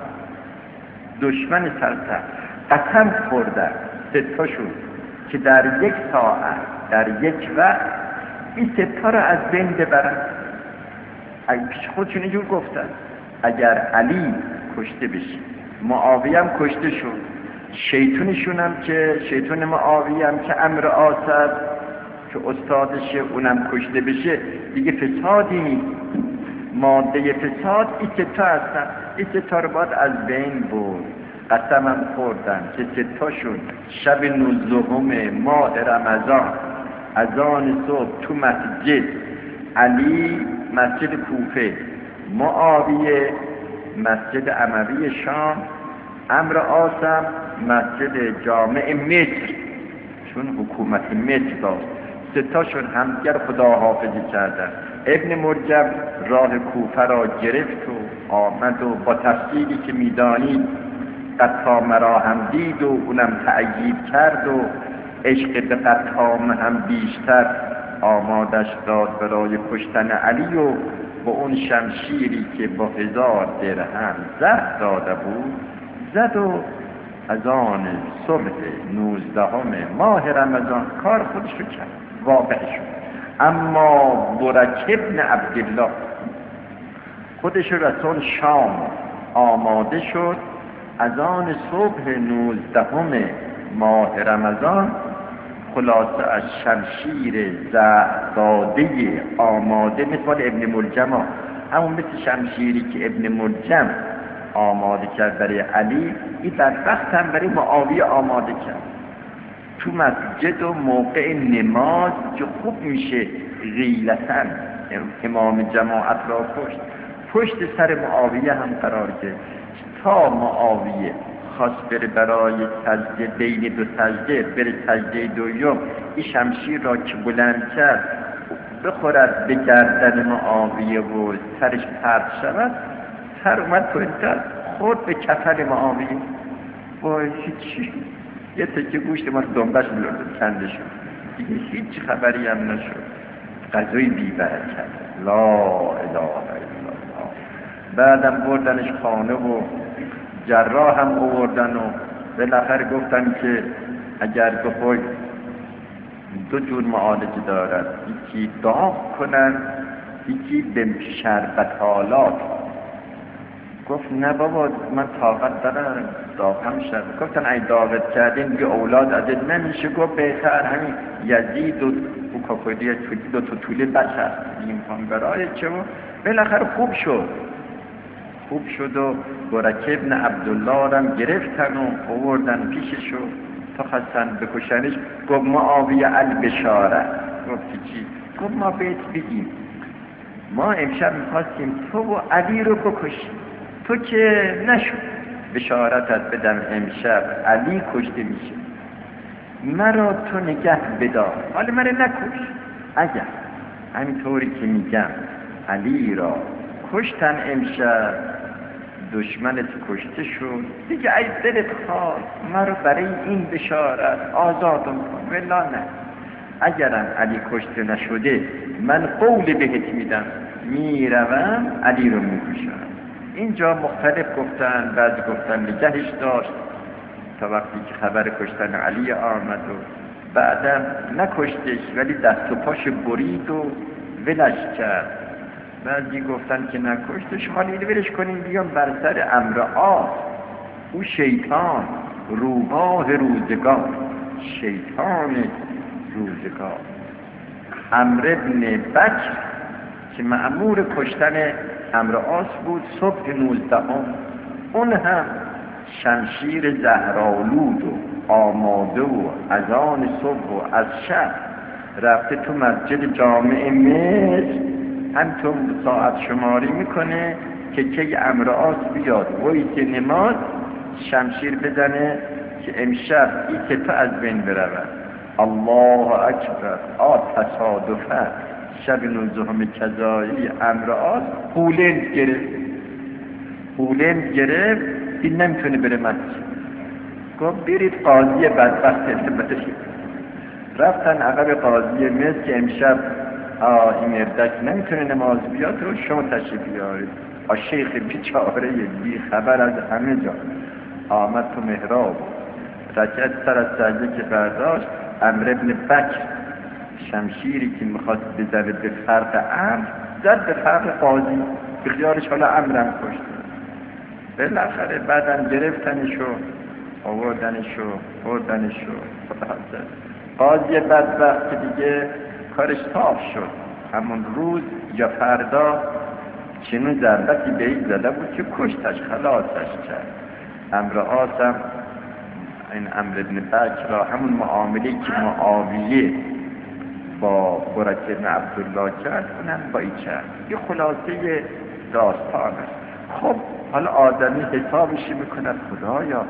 دشمن سلطنت. قسم خوردن سه تاشون که در یک ساعت در یک وقت این سه تا رو از بین ببرن. پیش خودشون اینجور گفتن اگر علی کشته بشه، معاویه هم کشته شد، شیطونشون هم که شیطون معاویه هم که عمرو عاص که استادشه اونم کشته بشه، دیگه فسادی نیست. ماده فساد این سه تا هستن. این سه تا رو باید از بین برد. قسم هم خوردن که سه تاشون شب نوزدهم ماه رمضان از آن صبح تو مسجد، علی مسجد کوفه، معاویه مسجد اموی شام، عمرو عاص مسجد جامع مصر، چون حکومت مصر داشت. سه تاشون همدیگر خداحافظی کردن. ابن مرجم راه کوفه را گرفت و آمد و با تفصیلی که میدانید قطام را هم دید و اونم تأیید کرد و عشق به قطام هم بیشتر آمادش داد برای کشتن علی و با اون شمشیری که با هزار درهم زهر داده بود زد و از آن صبح نوزدهم ماه رمضان کار خودش رو کرد، واقع شد. اما برک ابن عبدالله خودش رسول شام آماده شد، از آن صبح نوزدهم ماه رمضان خلاصه از شمشیر زهر داده آماده مثل ابن ملجم ها، همون مثل شمشیری که ابن ملجم آماده کرد برای علی، این در وقت هم برای معاویه آماده کرد تو مسجد و موقع نماز که خوب میشه غیلتن امام جماعت را پشت پشت سر معاویه هم قرار گرفت تا معاویه خواست بره برای سجده، بین دو سجده بره سجده دوم، این شمشیر را که بلند کرد بخورد به گردن معاویه و سرش پرت شود، سر اومد پایین‌تر خورد به کفن معاویه. وای هیچی، یه تکه گوشت ما دنبش میلرد کنده شد دیگه، هیچ خبری هم نشد. غذای بی برکت. لا اله الا الله. بعدم بردنش خانه و جراح هم آوردن و بالاخره گفتن که اگر بخوای دو جور معالجه دارد، یکی داغ کنن، یکی به شربتالات. گفت نه بابا من طاقت دارم داغ هم شد. گفتن ای داغت کردین دیگه اولاد ازت نمیشه. گفت بهتر همین یزید و او کاکودی دو تا طول بشر این برای چه و بالاخره خوب شد. خوب شد و برکه ابن عبدالله رم گرفتن و آوردن پیششو تا خواستن بکشنش. گفت معاویه البشاره. گفت چی؟ گفت ما بهت بگیم ما امشب میخواستیم تو و علی رو بکشیم، تو که نشد. بشارتت بدم امشب علی کشته میشه، مرا تو نگه بدار، حالا مرا نکش. اگر همینطوری که میگم علی را کشتن امشب، دشمنت کشته شد دیگه، ای دلت خواست مرا برای این بشارت آزادم کن، ولا نه. اگرم علی کشته نشده من قول بهت میدم میروم علی رو میکشم. اینجا مختلف گفتن، بعضی گفتن نگهش داشت تا وقتی که خبر کشتن علی آمد و بعدم نکشتش ولی دست و پاش برید و ولش کرد. بعضی گفتن که نکشتش، حالا اینو ولش کنیم بیام بر سر امر آس. او شیطان روباه روزگار، شیطان روزگار. عمرو ابن بکر که مأمور کشتن عمرو آس بود صبح نوزدهم، اون هم شمشیر زهرآلود و آماده و از آن صبح و از شب رفته تو مسجد جامع مصر، همطور ساعت شماری میکنه که کی عمرو آس بیاد وایت نماز شمشیر بزنه که امشب این تپه از بین برود. الله اکبر. آ تصادفه شب نوزدهم کذایی عمرو آس هولند گرفت، هولند گرفت این نمیتونه بره مسجد. گفت برید قاضی بدبخت التباته شد. رفتن عقب قاضی مصر که امشب آه این اردک نمیتونه نماز بیاد و شما تشریف بیارید. آ شیخ بیچاره بی خبر از همه جا آمد تو محراب، رکعت سر از سجده که برداشت، عمرو ابن بکر شمشیری که میخواست بزنه به فرق عمرو زد به فرق قاضی، به خیالش حالا عمرم کشته. بالاخره بعدم گرفتنشو آوردنشو بردنشو قاضی بدبخت که دیگه کارش صاف شد. همون روز یا فردا چنون ضربتی به این زده بود که کشتش، خلاصش کرد. عمرو آس هم این عمرو ابن بکر را همون معامله که معاویه با برکه ابن عبدالله کرد اونم با این کرد. یه خلاصه داستان است. خب حالا آدمی حسابش میکند خدایا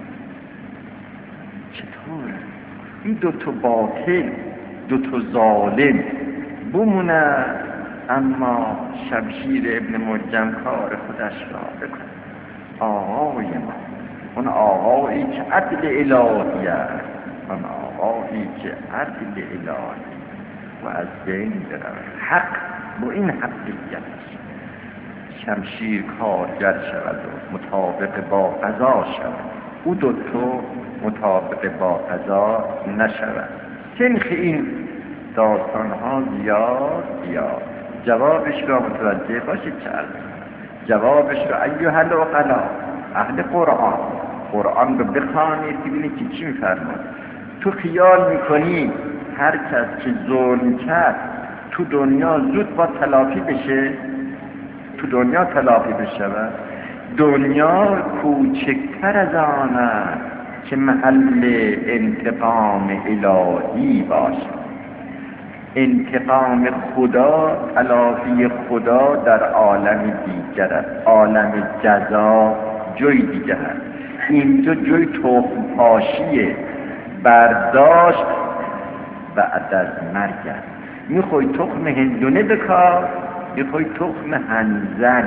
چطور این دو تا باطل دو تا ظالم بمونه اما شمشیر ابن ملجم کار خودش را بکن. آقای ما اون آقایی که عدل الهی است، اون آقایی که عدل الهی و از بین برود حق با این حقیقت شمشیر کارگر شود و مطابق با قضا شود، او دوتو مطابق با قضا نشود. تنخ این داستان ها زیاد زیاد. جوابش را متوجه باشید چه عرض جوابش را ایها العقلا اهل قرآن قرآن رو بخوانید ببینید که چی میفرماد. تو خیال میکنی هر کس که ظلم کرد تو دنیا زود با تلافی بشه؟ تو دنیا تلافی بشه و دنیا کوچکتر از آن است که محل انتقام الهی باشه. انتقام خدا، تلافی خدا در عالم دیگر است، عالم جزا جای دیگر است. اینجا جای تخم پاشیه، برداشت بعد از مرگ است. میخوای تخم هندونه بکار، میخوای تخم هنزل،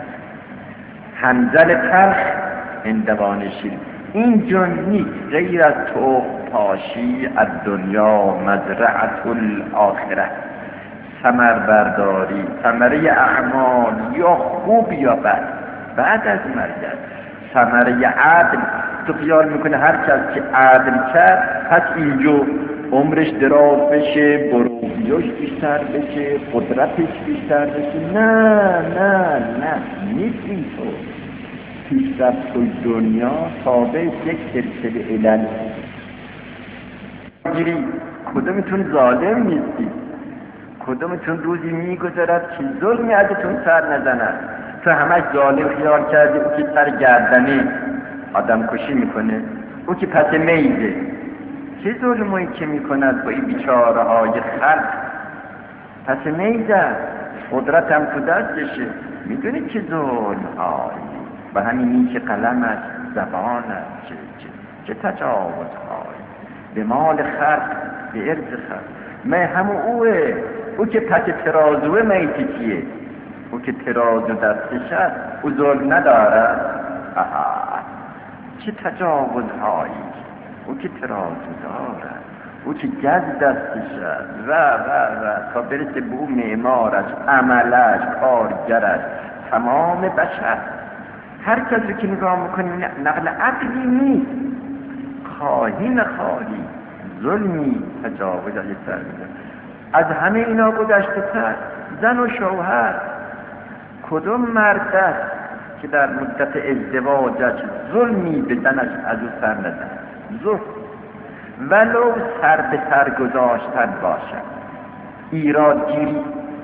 هنزل تلخ هندوانه شیرین. اینجا نیست غیر از تخم پاشی از دنیا مزرعة الاخره. ثمر برداری، ثمره اعمال یا خوب یا بد بعد از مرگ است. ثمره عدل، تو خیال میکنه هر کس که عدل کرد پس اینجا عمرش دراز بشه، بروزیاش بیشتر بشه، قدرتش بیشتر بشه. نه نه نه نیست اینطور. پیشرفت دنیا تابع یک سلسله علل. گیری کدومتون ظالم نیستی؟ کدومتون روزی میگذرد که ظلمی ازتون سر نزند؟ تو همش ظالم خیال کردی او که سر گردنه آدم کشی میکنه، او که پس میزه. چه ظلمایی که میکند با این بیچاره های خلق؟ پس میزه، قدرتم تو دستشه. میدونی که ظلم های و همینی که قلمش، زبانش، چه, چه, چه تجاوز های به مال خلق، به ارض خلق. من همون اوه، او که پس ترازوه میتی کیه؟ او که ترازو دستش هست او ظلم ندارد؟ آها، چه تجاوز هایی. او که ترازو دارد، او که گز دستش هست و و و تا برسه به او معمارش، عملش، کارگرش، تمام بشر. هر کسی که نگاه میکنی نقل عقلی نیست، خواهی نخواهی ظلمی، تجاوز علی سر میده. از همه اینا گذشته تر زن و شوهر. کدوم مرد است که در مدت ازدواجش ظلمی به زنش از او سر نزد؟ ظلم ولو سر به سر گذاشتن باشد. ایرادگیری،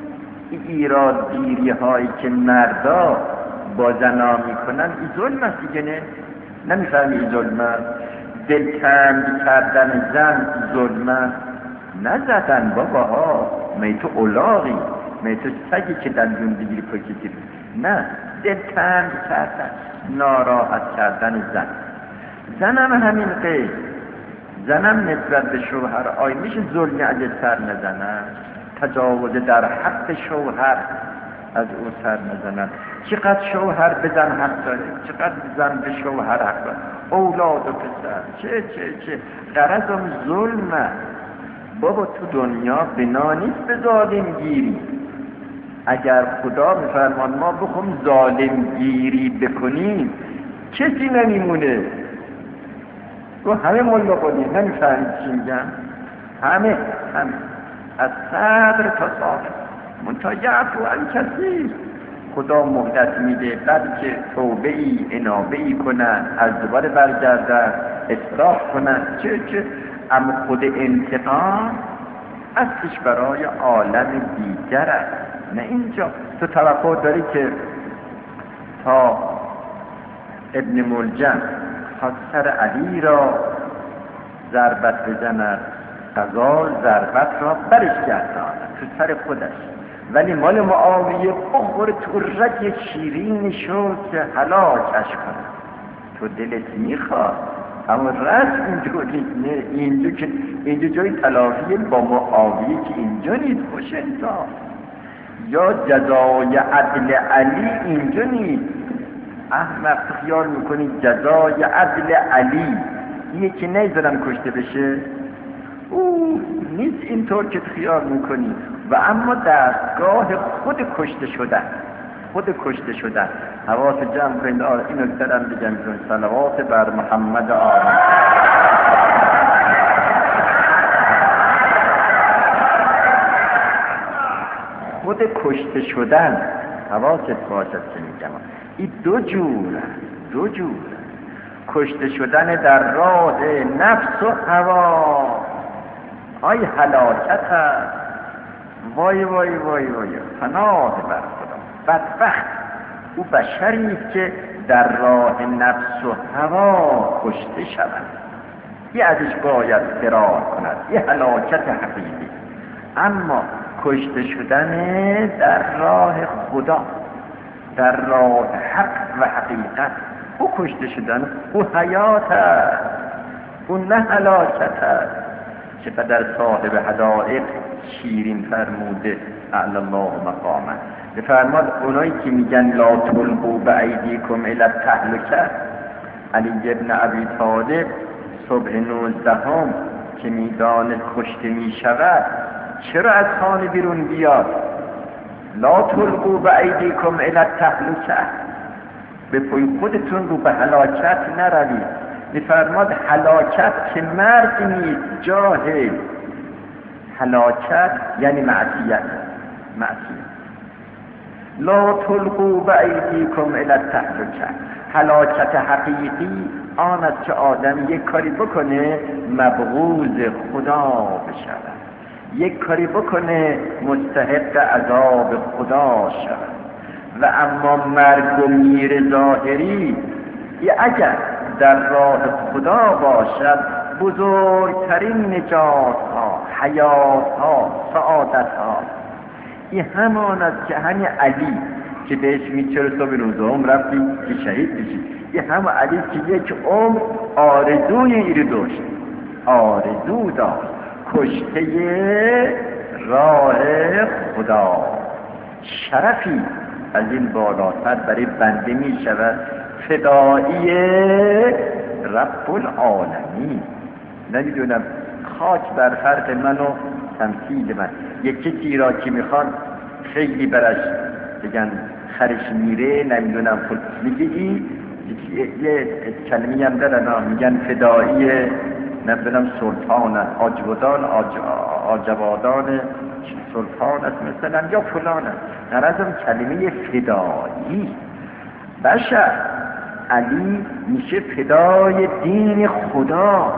ایرادگیری هایی که مردا با زنا میکنن این ظلم است دیگه. نه نمیفهمی این ظلم است؟ دلتنگ کردن زن ظلم است؟ نزدن بابا ها، می تو اولاغی، می تو سگی که دندون بگیری پاکیتی. نه، دلتنگ کردن، ناراحت کردن زن. زنم همین قید، زنم نسبت به شوهر آی میشه ظلمی از سر نزنن، تجاوز در حق شوهر از او سر نزنن. چقدر شوهر به زن حق داره، چقدر زن به شوهر حق داره، اولاد و پسر، چه چه چه غرضم ظلمه. بابا تو دنیا بنا نیست به ظالم گیری. اگر خدا میفرمان ما بخوام ظالم گیری بکنیم کسی نمیمونه. تو همه ملا قدی نمیفهمید چی میگم؟ همه همه از صدر تا صادر منتها یعفو عن کثیر. خدا مهلت میده بعد که توبه ای انابه ای کنن، از دوباره برگردن، اصلاح کنن. چه چه اما خود انتقام اصلش برای عالم دیگر است، نه اینجا. تو توقع داری که تا ابن ملجم خواست سر علی را ضربت بزند، غزال ضربت را برش گرداند تو سر خودش، ولی مال معاویه بخور تو رگ شیرین شد که هلاکش کنه. تو دلت میخواد اما رسم اینجوری نه. اینجا که اینجا جای تلافی با معاویه که اینجا نیست. خوش انصاف یا جزای عدل علی اینجا نیست. احمق خیال میکنی جزای عدل علی اینه که نیذارم کشته بشه؟ او نیست اینطور که خیال میکنی. و اما دستگاه خود کشته شدن، خود کشته شدن. حواس جمع کنید. اینو کردم بگم صلوات بر محمد آمد. خود کشته شدن حواست باشد که میگم این دو جوره، دو جوره. کشته شدن در راه نفس و هوا، آی هلاکت هست. وای وای وای وای پناه بر خدا. بدبخت او بشری که در راه نفس و هوا کشته شود. یه ازش باید فرار کند، یه هلاکت حقیقی. اما کشته شدن در راه خدا، در راه حق و حقیقت، او کشته شدن، او حیات است، او نه هلاکت است. چقدر صاحب حدائق شیرین فرموده اعلی الله مقامه. بفرماد اونایی که میگن لا تلقوا بایدیکم الی التهلکه، علی ابن ابی طالب صبح نوزدهم که میدان کشته میشود چرا از خانه بیرون بیاد؟ لا تلقوا بایدیکم الی التهلکه، به پای خودتون رو به هلاکت نروید. میفرماد هلاکت که مرگ نیست، جاهل. هلاکت یعنی معصیت. معصیت. لا تلقوا بایدیکم الی التهلکه. هلاکت حقیقی آن است که آدم یک کاری بکنه مبغوض خدا بشود، یک کاری بکنه مستحق عذاب خدا شود. و اما مرگ و میر ظاهری اگر در راه خدا باشد، بزرگترین نجات ها، حیات ها، سعادت ها. این همان است که همین علی که بهش می چرا تو به روزهم رفتی که شهید بشی، این همون علی که یک عمر آرزوی ایره داشت، آرزو داشت کشته راه خدا. شرفی از این بالاتر برای بنده می شود، فدایی رب العالمین. نمیدونم خاک بر فرق من و تمثیل من. یک کسی را که میخوان خیلی برش بگن خرش میره، نمیدونم فل میگه این یه کلمی هم دارن میگن فدایی نمیدونم سلطان است، آجودان آج... آجوادان سلطان است مثلا یا فلان است. نرازم کلمه فدایی بشه. علی میشه فدای دین خدا،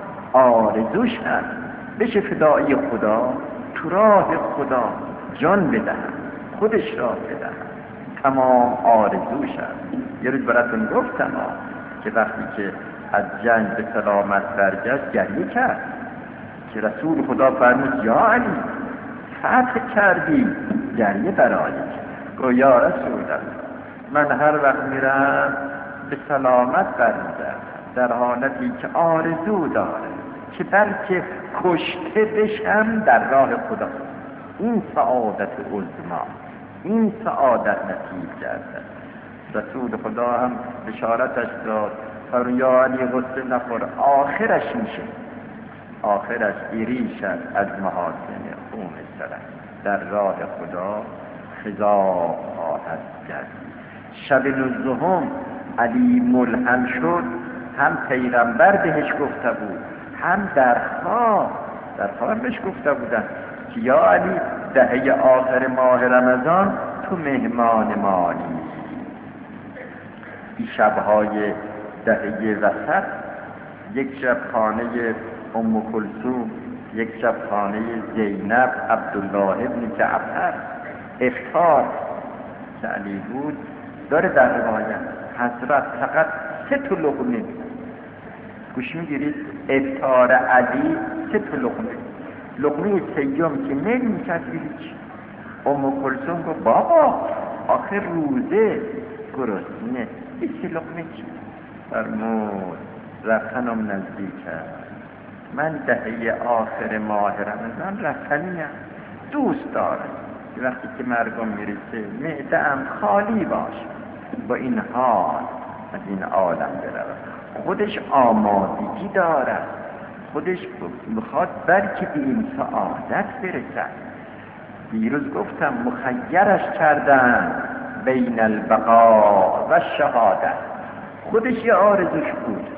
آرزوش هست بشه فدای خدا، تو راه خدا جان بدهد، خودش را بدهد، تمام آرزوش هست. یه روز براتون گفتم که وقتی که از جنگ به سلامت برگشت گریه کرد که رسول خدا فرمود یا علی فتح کردی، گریه برای گو یا رسول الله من هر وقت میرم به سلامت برمیگردم در حالتی که آرزو داره که بلکه کشته بشم در راه خدا. این سعادت عظما، این سعادت نصیب کرده. رسول خدا هم بشارتش داد فرمود یا علی غصه نخور، آخرش میشه، آخرش ایریشت از محاسن خون سرک در راه خدا خضاب خواهد کرد. شب نزدهم علی ملهم شد، هم پیغمبر بهش گفته بود، هم در خواب در خواب بهش گفته بودن که یا علی دهه آخر ماه رمضان تو مهمان مانی. این شبهای دهه وسط یک شب خانه ام کلثوم، یک شب خانه زینب عبدالله ابن جعفر افطار که علی بود داره در روایت حضرت فقط سه تا لقمه، گوش میگیرید، افطار علی سه تا لقمه، لقمه سیوم که میل میکرد هیچ. ام کلثوم گفت بابا آخر روزه گرسنه، این سه لقمه چی؟ فرمود رفتنم نزدیک است، من دهه آخر ماه رمضان رفتنیم دوست دارم که وقتی که مرگم میرسه معده‌ام خالی باشه، با این حال از این عالم برود. خودش آمادگی دارد، خودش میخواد بلکه به این سعادت برسد. دیروز گفتم مخیرش کردن بین البقاء و شهادت، خودش یه آرزوش بود.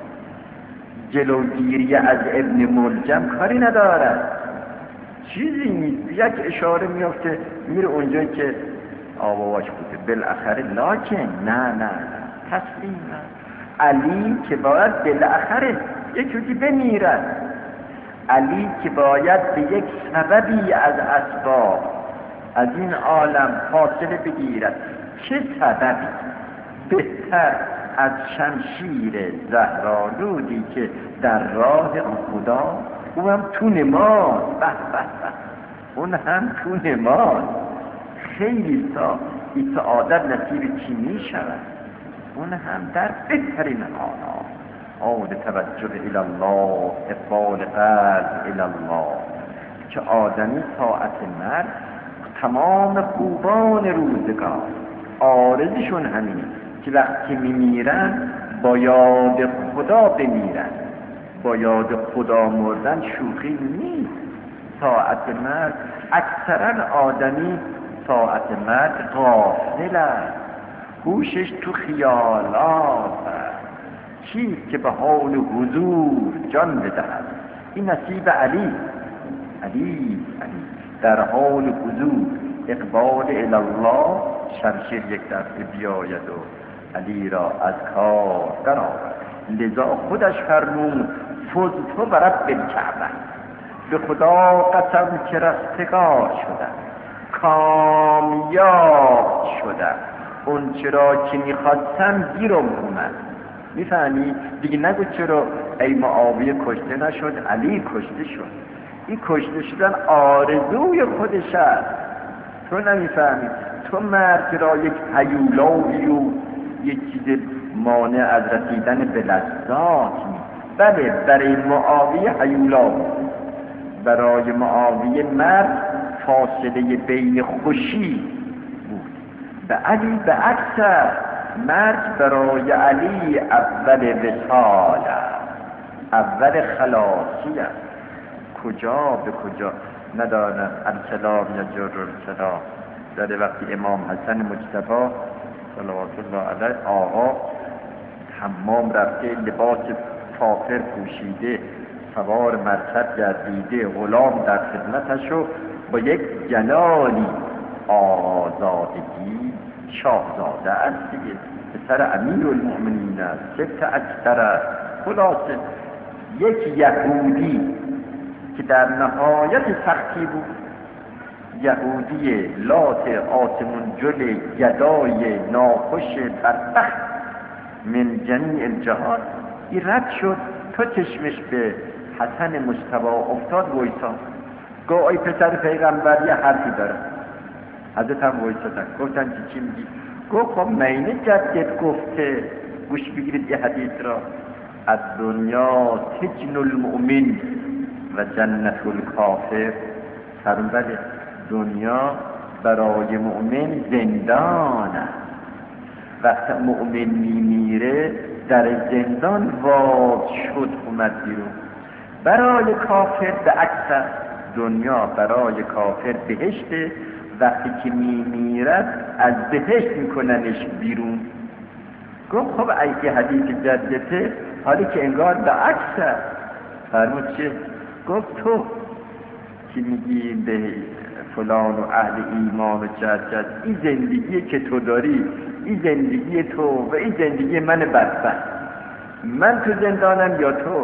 جلوگیری از ابن ملجم کاری ندارد، چیزی نیست، یک اشاره میفته میره اونجا که آباواش بوده بالاخره، لکن نه نه نه تسلیم نه. علی که باید بالاخره یک روزی بمیرد، علی که باید به یک سببی از اسباب از این عالم فاصله بگیرد. چه سببی بهتر از شمشیر زهرآلودی که در راه خدا، اون هم تو نماز، به به به، اون هم تو نماز خیلی سا این سعادت نصیب چی می شود؟ اون هم در بهترین حالا عود توجه الی الله، اقبال قلب الی الله، که آدمی ساعت مرگ تمام خوبان روزگار آرزشون همینه که وقتی میمیرن با یاد خدا بمیرن. با یاد خدا مردن شوخی نیست، طاعت مرد. اکثرا آدمی طاعت مرد غافل است، هوشش تو خیالات است. چیست که به حال حضور جان بدهد؟ این نصیب علی علی علی در حال حضور اقبال الله شمشیر یک دفعه بیاید و علی را از کار درآورد. لذا خودش فرمود فزت و رب الکعبه، به خدا قسم که رستگار شدم، کامیاب شدم، اون چرا که میخواستم گیرم اومد. میفهمی؟ دیگه نگو چرا ای معاویه کشته نشد، علی کشته شد. این کشته شدن آرزوی خودش است، تو نمیفهمی. تو مرگ را یک هیولاوی و یک چیز مانع از رسیدن به لذات می. بله برای معاویه هیولا، برای معاویه مرگ فاصله بین خوشی بود. به علی به عکس مرگ برای علی اول وصال است، اول خلاصی است. کجا به کجا ندانم. الکلام یا جر الکلام در وقتی امام حسن مجتبی صلوات الله علیه آقا حمام رفته، لباس فاخر پوشیده، سوار مرکب گردیده، غلام در خدمتش و با یک جلالی آزادگی شاهزاده است دیگه، پسر امیرالمؤمنین است، سبت اکثر است. خلاصه یک یهودی که در نهایت سختی بود، یهودی لات آسمون جل گدای ناخوش بدبخت من جمیع الجهات، این رد شد تا چشمش به حسن مجتبی افتاد وایسا. گفت ای پسر پیغمبر یه حرفی داره. حضرت هم وایسادن. گفتن چی چی میگی؟ گفت خب مینه جدت گفته، گوش بگیرید یه حدیث را، از دنیا سجن المؤمن و جنت الکافر. فرمود بله دنیا برای مؤمن زندان است، وقتی مؤمن میمیره در زندان واد شد اومد بیرون. برای کافر به عکس دنیا برای کافر بهشته، وقتی که میمیرد از بهشت میکننش بیرون. گفت خب اگه حدیث جدته حالی که انگار به عکس. فرمود چه؟ گفت تو که میگی به فلان و اهل ایمان و جد جد، این زندگی که تو داری، این زندگی تو و این زندگی من بدبخت، من تو زندانم یا تو؟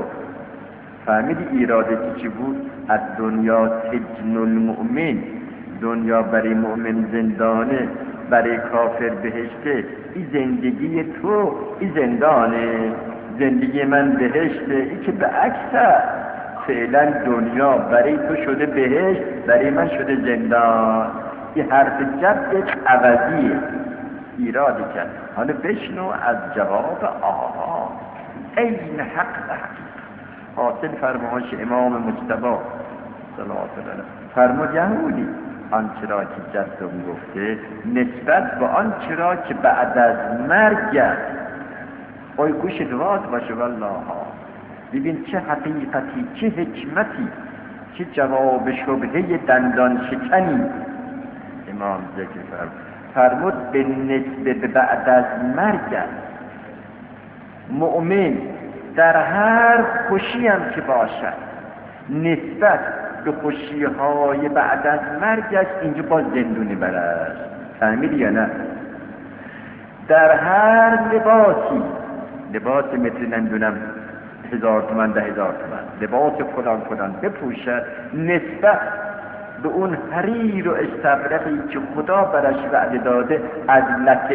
فهمیدی ایراده چی بود؟ از دنیا سجن المؤمن، دنیا برای مؤمن زندانه، برای کافر بهشته. این زندگی تو این زندانه، زندگی من بهشته. این که به عکس فعلا دنیا برای تو شده بهشت، برای من شده زندان. این حرف جدت عوضیه، ایرادی کرد. حالا بشنو از جواب آقا این حق حق حاصل فرمایش امام مجتبی صلوات الله علیه. فرمود یهودی آنچه را که جدم گفته نسبت به آنچه را که بعد از مرگ است. اوی گوش دوات باشه والله ها. ببین چه حقیقتی، چه حکمتی، چه جواب شبهه دندان شکنی امام ذکر فرمود. فرمود به نسبت بعد از مرگ است. مؤمن در هر خوشی هم که باشد نسبت به خوشی های بعد از مرگ است، اینجا باز زندونی برست. فهمیدی یا نه؟ در هر لباسی، لباس مثل نندونم هزار تومن ده هزار تومن، لباس فلان فلان بپوشد، نسبت به اون حریر و استبرقی که خدا برش وعده داده از لک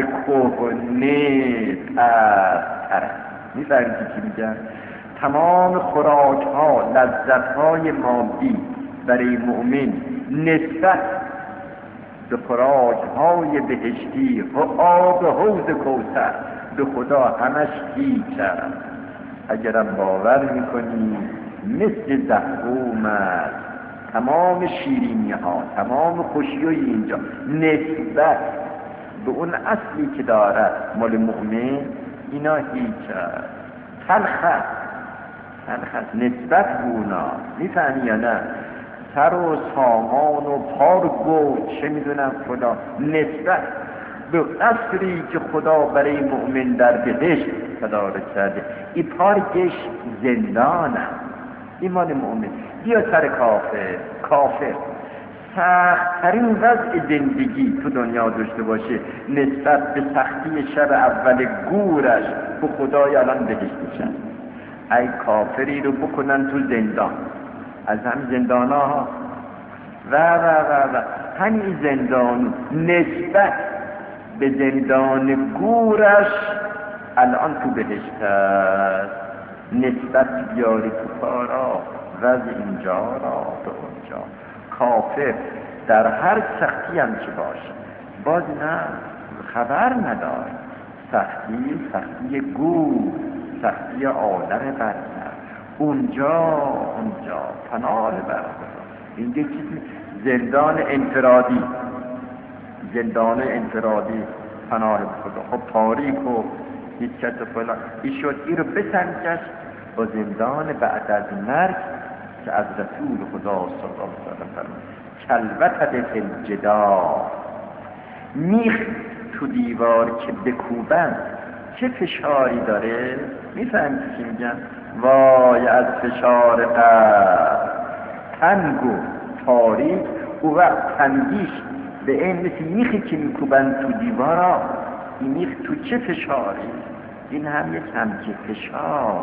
کهنه تر. میفهمید چی میگن؟ تمام خوراک ها، لذت های مادی برای مؤمن نسبت به خوراک های بهشتی و آب حوض کوثر به خدا همش هیچ است. اگرم باور میکنی مثل زقوم است. تمام شیرینی ها، تمام خوشی های اینجا نسبت به اون اصلی که دارد مال مؤمن اینا هیچ است. تلخ است، تلخ است نسبت به اونا. میفهمی یا نه؟ سر و سامان و پار گو چه میدونم خدا نسبت به قصری که خدا برای مؤمن در بهشت تدارک کرده. این پارکش زندانه، ایمان مؤمن. بیا سر کافر کافر سخت‌ترین وضع زندگی تو دنیا داشته باشه نسبت به سختی شب اول گورش به خدای الان بهشت میشن. ای کافری رو بکنن تو زندان، از هم زندان ها و و و و همین زندان نسبت به زندان گورش الان تو بهشت است. نسبت بیاری تو کارا وضع اینجا را به اونجا. کافر در هر سختی هم چه باشه باز نه خبر نداره. سختی سختی گور، سختی عالم برتر، اونجا اونجا پناه بر خدا. این یه چیزی زندان انفرادی، زندان انفرادی پناه خدا. خب تاریک و هیچ کس فلان ای شد ای رو بسنجش با زندان بعد از مرگ که از رسول خدا صلی الله علیه و سلم فرمود کلبتد فی الجدار. میخ تو دیوار که بکوبن چه فشاری داره؟ میفهمی چی میگم؟ وای از فشار قلب تنگ و تاریک او وقت تنگیش به این مثل میخی که میکوبن تو دیوارا. این میخ تو چه فشاری؟ این هم یک همچه فشار.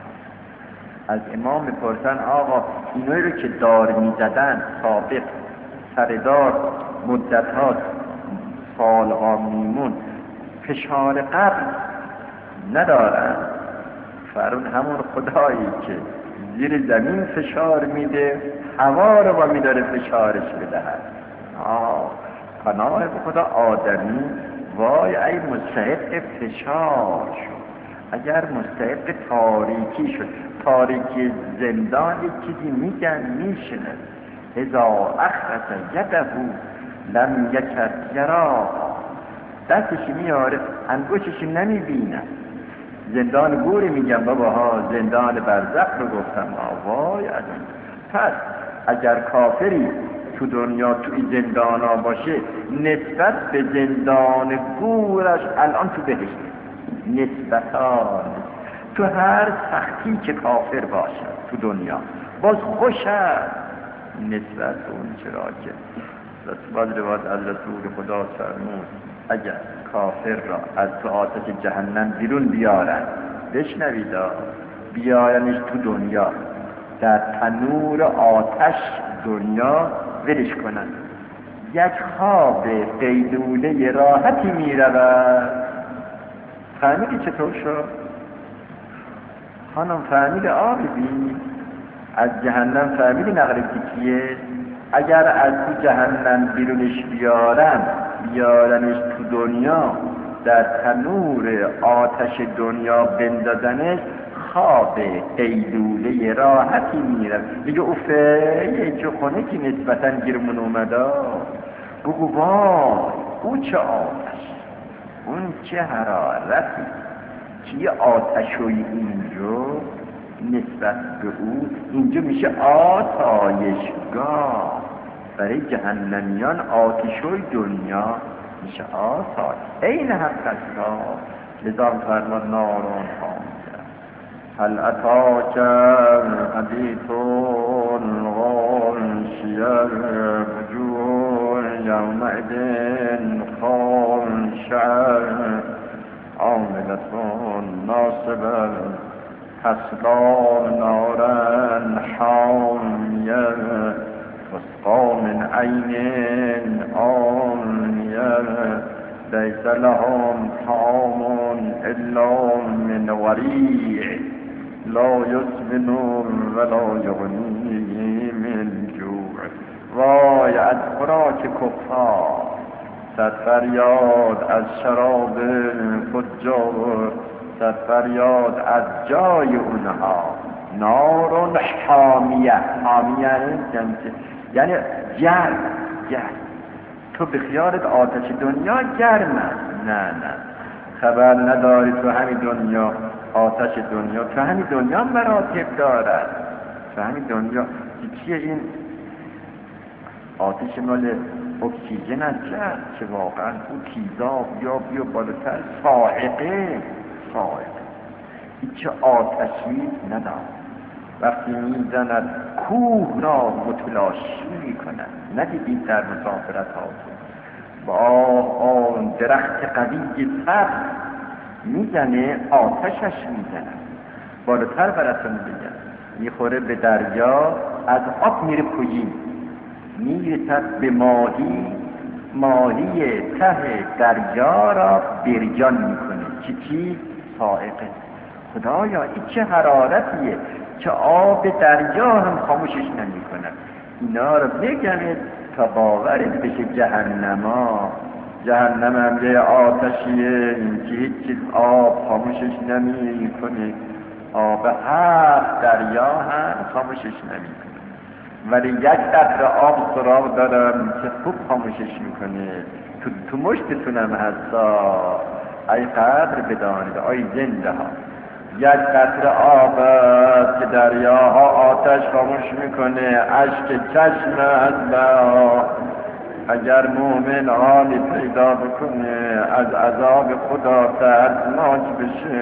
از امام میپرسن آقا اینایی رو که دار میزدن سابق سردار مدت ها سال ها میمون فشار قبل ندارن؟ فرون همون خدایی که زیر زمین فشار میده هوا رو با میداره فشارش بدهد. آه پناه به خدا. آدمی وای ای مستحق فشار شد. اگر مستحق تاریکی شد، تاریکی زندان چیزی میگن میشنه اذا اخرس یده لم یکد یرا. دستش میاره انگوشش نمیبینه. زندان گوری میگم بابا ها، زندان برزخ رو گفتم وای ادم. پس اگر کافری تو دنیا توی زندان ها باشه نسبت به زندان گورش الان تو بهشت نسبتان. تو هر سختی که کافر باشه تو دنیا باز خوش هست نسبت اون چرا که باز روایت از رسول خدا فرمود اگر کافر را از تو آتش جهنم بیرون بیارن، بشنوید بیارنش تو دنیا در تنور آتش دنیا ولش کنن، یک خواب قیلوله راحتی میرود. فهمیدی چطور شد؟ خانم فهمیدی آبی از جهنم؟ فهمیدی نقلتی کیه؟ اگر از تو جهنم بیرونش بیارن بیارنش تو دنیا در تنور آتش دنیا بندازنش خواب قیلوله راحتی میره. دیگه اوفه یه جو خونه که نسبتا گیرمون اومده بگو وای او چه آتش، اون چه حرارتی، چه آتشوی اینجا نسبت به او اینجا میشه آتایشگاه. برای جهنمیان آتشوی دنیا میشه آتای این حقیقتا. لذا فرمان نارون خامده هل اتاک حدیث الغاشیه وجوه یومئذ خاشعه عاملة ناصبة تسقى نارا حامية تسقى من عين آنية ليس لهم طعام إلا من وريع لا يسمن ولا يغني من جوع. وای از خوراک کفار، صد فریاد از شراب فجار، صد فریاد از جای اونها. نارون حامیه، حامیه یعنی گرم گرم. تو به خیالت آتش دنیا گرم است، نه نه خبر نداری تو همین دنیا آتش دنیا تو همین دنیا مراتب دارد. تو همین دنیا چیه این آتش مال اکسیژن است که واقعا اون تیزاب یا بیا بالاتر صاعقه صاعقه هیچ آتشی ندارد. وقتی میزند کوه را متلاشی میکند. ندیدید در مسافرت ها با آن درخت قوی سر میزنه آتشش میزنه بالاتر براتون بگم میخوره به دریا از آب میره پایین میرسد به ماهی ماهی ته دریا را بریان میکنه. چی چی؟ صاعقه. خدایا این چه حرارتیه که آب دریا هم خاموشش نمیکنه. اینا رو بگمید تا باورت بشه. جهنما جهنم هم یه آتشیه این که هیچ چیز آب خاموشش نمیکنه. آب هر دریا هم خاموشش نمیکنه. ولی یک قطره آب سراغ دارم که خوب خاموشش میکنه. تو, تو مشتتونم هستا. ای قدر بدانید ای زنده ها. یک قطره آب که دریاها آتش خاموش میکنه. اشک چشم از ما اگر مومن حالی پیدا بکنه از عذاب خدا ترسناک بشه.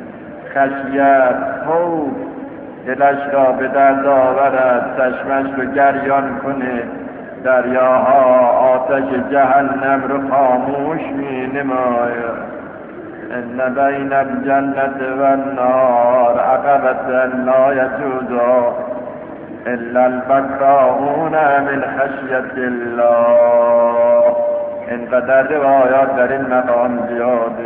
خشیت خوف دلش را به درد آورد چشمش رو گریان کنه. دریاها آتش جهنم رو خاموش می نماید. ان بین الجنة والنار عقبة لا يجوز الا البكاؤون من خشیة الله. اینقدر روایات در این مقام زیاده.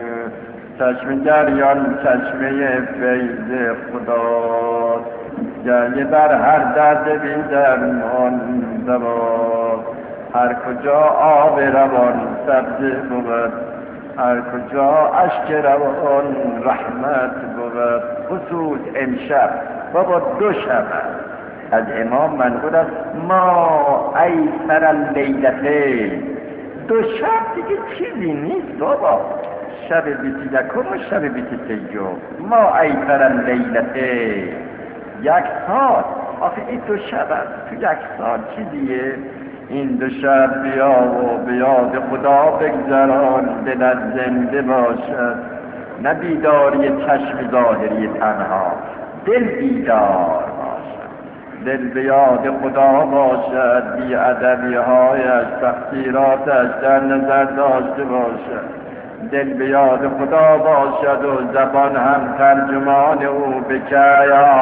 چشم جریان چشمه فیض خدا جای بر هر درد بی درمان دوا. هر کجا آب روان سبز بود هر کجا اشک روان رحمت بود. خصوص امشب بابا دو شب از امام منقول است ما ایسر اللیلته. دو شب دیگه چیزی نیست بابا. شب بیست یکم و شب بیست سیوم ما ایسر اللیلته. یک سال آخه این دو شب است. تو یک سال چیزیه؟ این دو شب بیا و بیاد خدا بگذران دلت زنده باشد. نه بیداری چشم ظاهری تنها دل بیدار باشد. دل بیاد خدا باشد. بی ادبی هایش تقصیراتش در نظر داشته باشد. دل بیاد خدا باشد و زبان هم ترجمان او بکه یا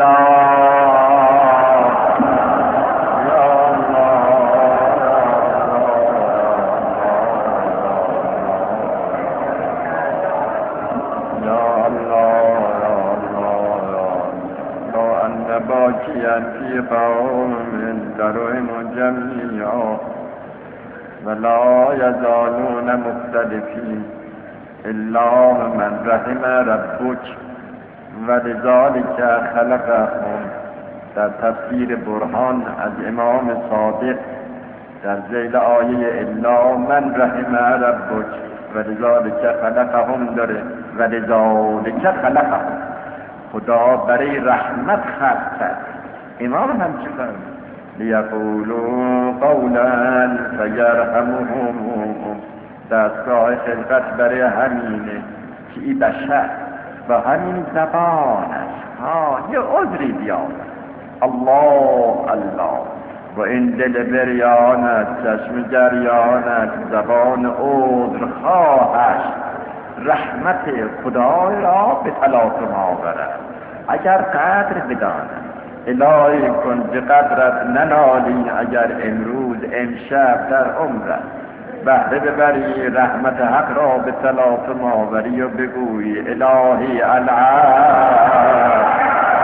الله باكيا في قوم درهم جميعا ولا يزالون مختلفين إلا من رحم ربك ولذلك خلقهم. در تفسیر برهان از امام صادق در ذیل آیه الا من رحم ربک ولذلك خلقهم داره. ولذلك خلقهم خدا برای رحمت خلق کرد. امام هم چه فرمود؟ لیقولوا قولا فیرحمهم. دستگاه خلقت برای همینه که این بشر با همین زبانش ها یه عذری بیاند. الله الله با این دل بریانت چشم جریانت زبان عذر خواهش رحمت خدای را به تلاطم آورد. اگر قدر بداند الهی کن به قدرت ننالی. اگر امروز امشب در عمرت بهره ببری رحمت حق را به تلاطم آوری و بگویی الهی العالم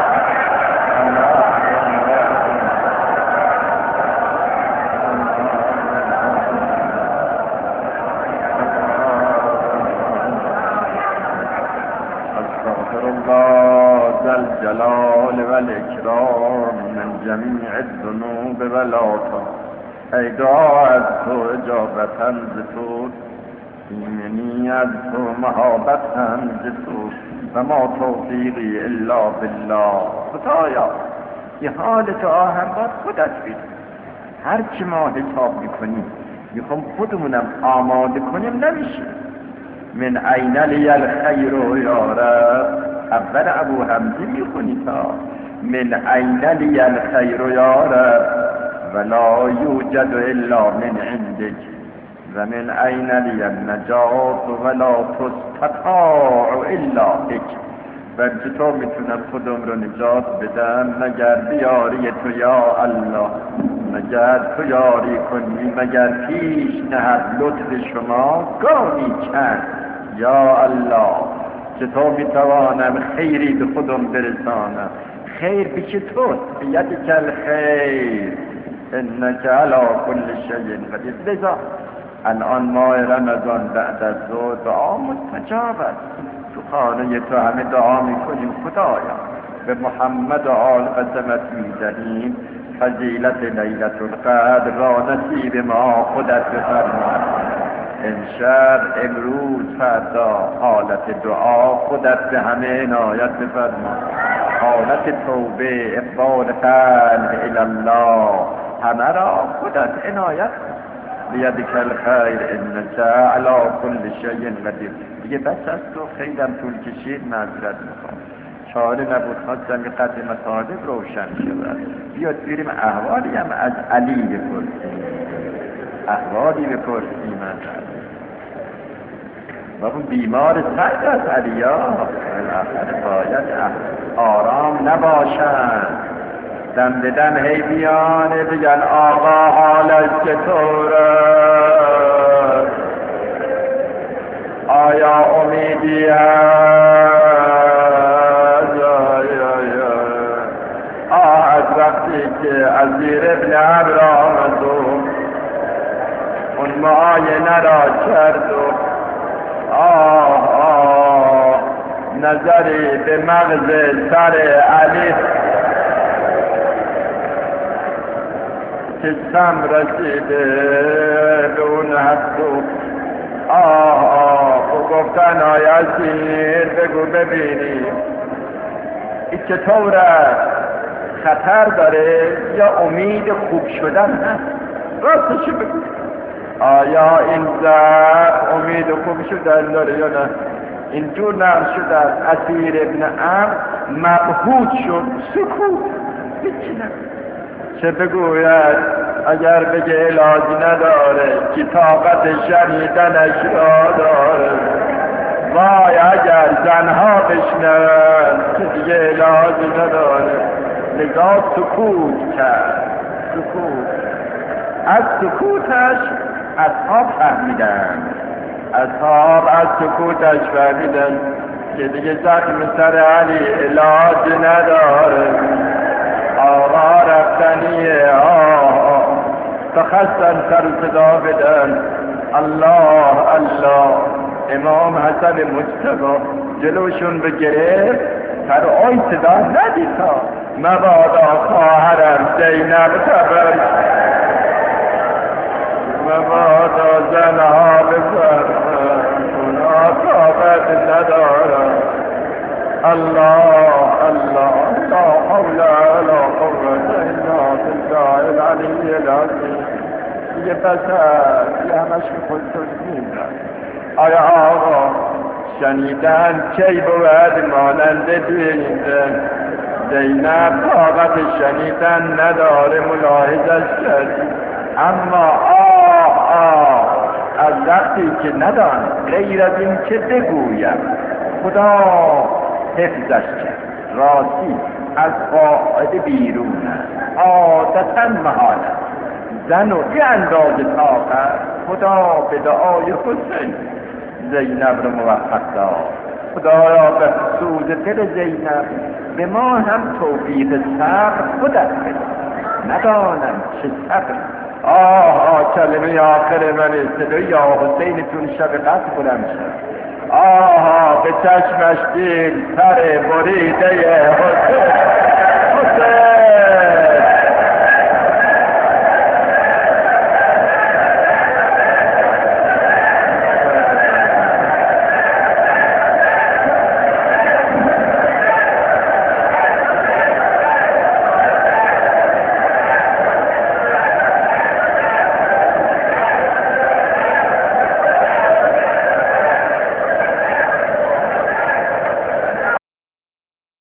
الجلال والاکرام من جمیع الذنوب والآثام. ای دعا از تو اجابتاً ز تو ایمنی از تو محابتاً ز تو و ما توفیقی الا بالله. خدایا یه حال تو هم باید خودت بید. هر چی ما حساب میکنیم میخوام خودمونم آماده کنیم نمیشه. من عین لی الخیر یا رب، اول ابو حمزه میخونی تا من عین لی الخیر یا رب ولا یوجد الا من عندک و من عین لی النجات ولا تستطاع الا بک. و چطور میتونم خودم رو نجات بدم مگر بیاری تو یا الله، مگر تو یاری کنی، مگر پیش نهد لطف شما گامی چند یا الله. چطور میتوانم خیری به خودم برسانم؟ خیر به چطور؟ بیدک الخیر انک علی کل شیء قدیر. لذا الان ماه رمضان بعد از ظهر دعا مستجاب است. تو خانه تو همه دعا میکنیم خدایا به محمد و آل قسمت میدهیم فضیلت لیلت القدر را نصیب ما خودت بفرما. امشب، امروز، فردا حالت دعا خودت به همه عنایت بفرما. حالت توبه، اقبال قلب الالله همه را خودت عنایت بیدک الخیر انک علی کل شیء قدیر. دیگه بس از تو خیلم طول کشید، معذرت میخوام، چاره نبود، خواستم یه قدر مطالب روشن شود. بیاد بریم احوالی هم از علی بپرسیم، احوالی بپرسیم از علی. بابون بیمار سرد از علی ها بالاخره باید آرام نباشن، دم به دم هی بیانه بگن آقا حالش چطوره، آیا امیدی هست؟ آه از وقتی که از زیر ابن عمر آمد و اون معاینه را کرد و آه آه نظری به مغز سر علی که سم رسیده به اون حد و آه آه و گفتن آیا سیر بگو ببینی این چطوره، خطر داره یا امید خوب شدن هست؟ راستشو بگو، آیا این زر امید خوب شدن داره یا نه؟ اینجور نرم شده از اسیر ابن عمر مبهوت شد، سکوت هیچی نه. چه بگوید اگر بگه علاج نداره که طاقت شنیدنش را داره. وای اگر زنها بشنن که دیگه علاج نداره. نگاه سکوت کرد، سکوت. از سکوتش اصحاب فهمیدن، اصحاب از سکوتش فهمیدن که دیگه زخم سر علی علاج نداره. آقا رفتنیه، آه تا خستن سر صدا بدن الله الله. امام حسن مجتبی جلوشون بگرفت سر آی صدا ندیتا مبادا خواهرم زینب خبر، مبادا زنها بفرمن اونا طاقت ندارن. الله الله لا حول ولا قوة الا بالله العلی العظیم. دیگه بس هست یه همش که خودتون میدن. آیا آقا شنیدن کی بود مانند دیدن؟ زینب طاقت شنیدن نداره، ملاحظش کردی. اما آه آه از وقتی که ندان غیر از این که بگویم خدا حفظش کرد. راستی از قاعده بیرون است، عادتا محاله زن و یه اندازه طاقت خدا به دعای حسین زینب رو موفق داد. خدایا به سود دل زینب به ما هم توفیق صبر خودت بده. ندانم چه صبر. آه آه کلمه آخر من صدای یا حسینتون شب قصد بلند شد. آه به چشمش دید سر بریده حسین حسین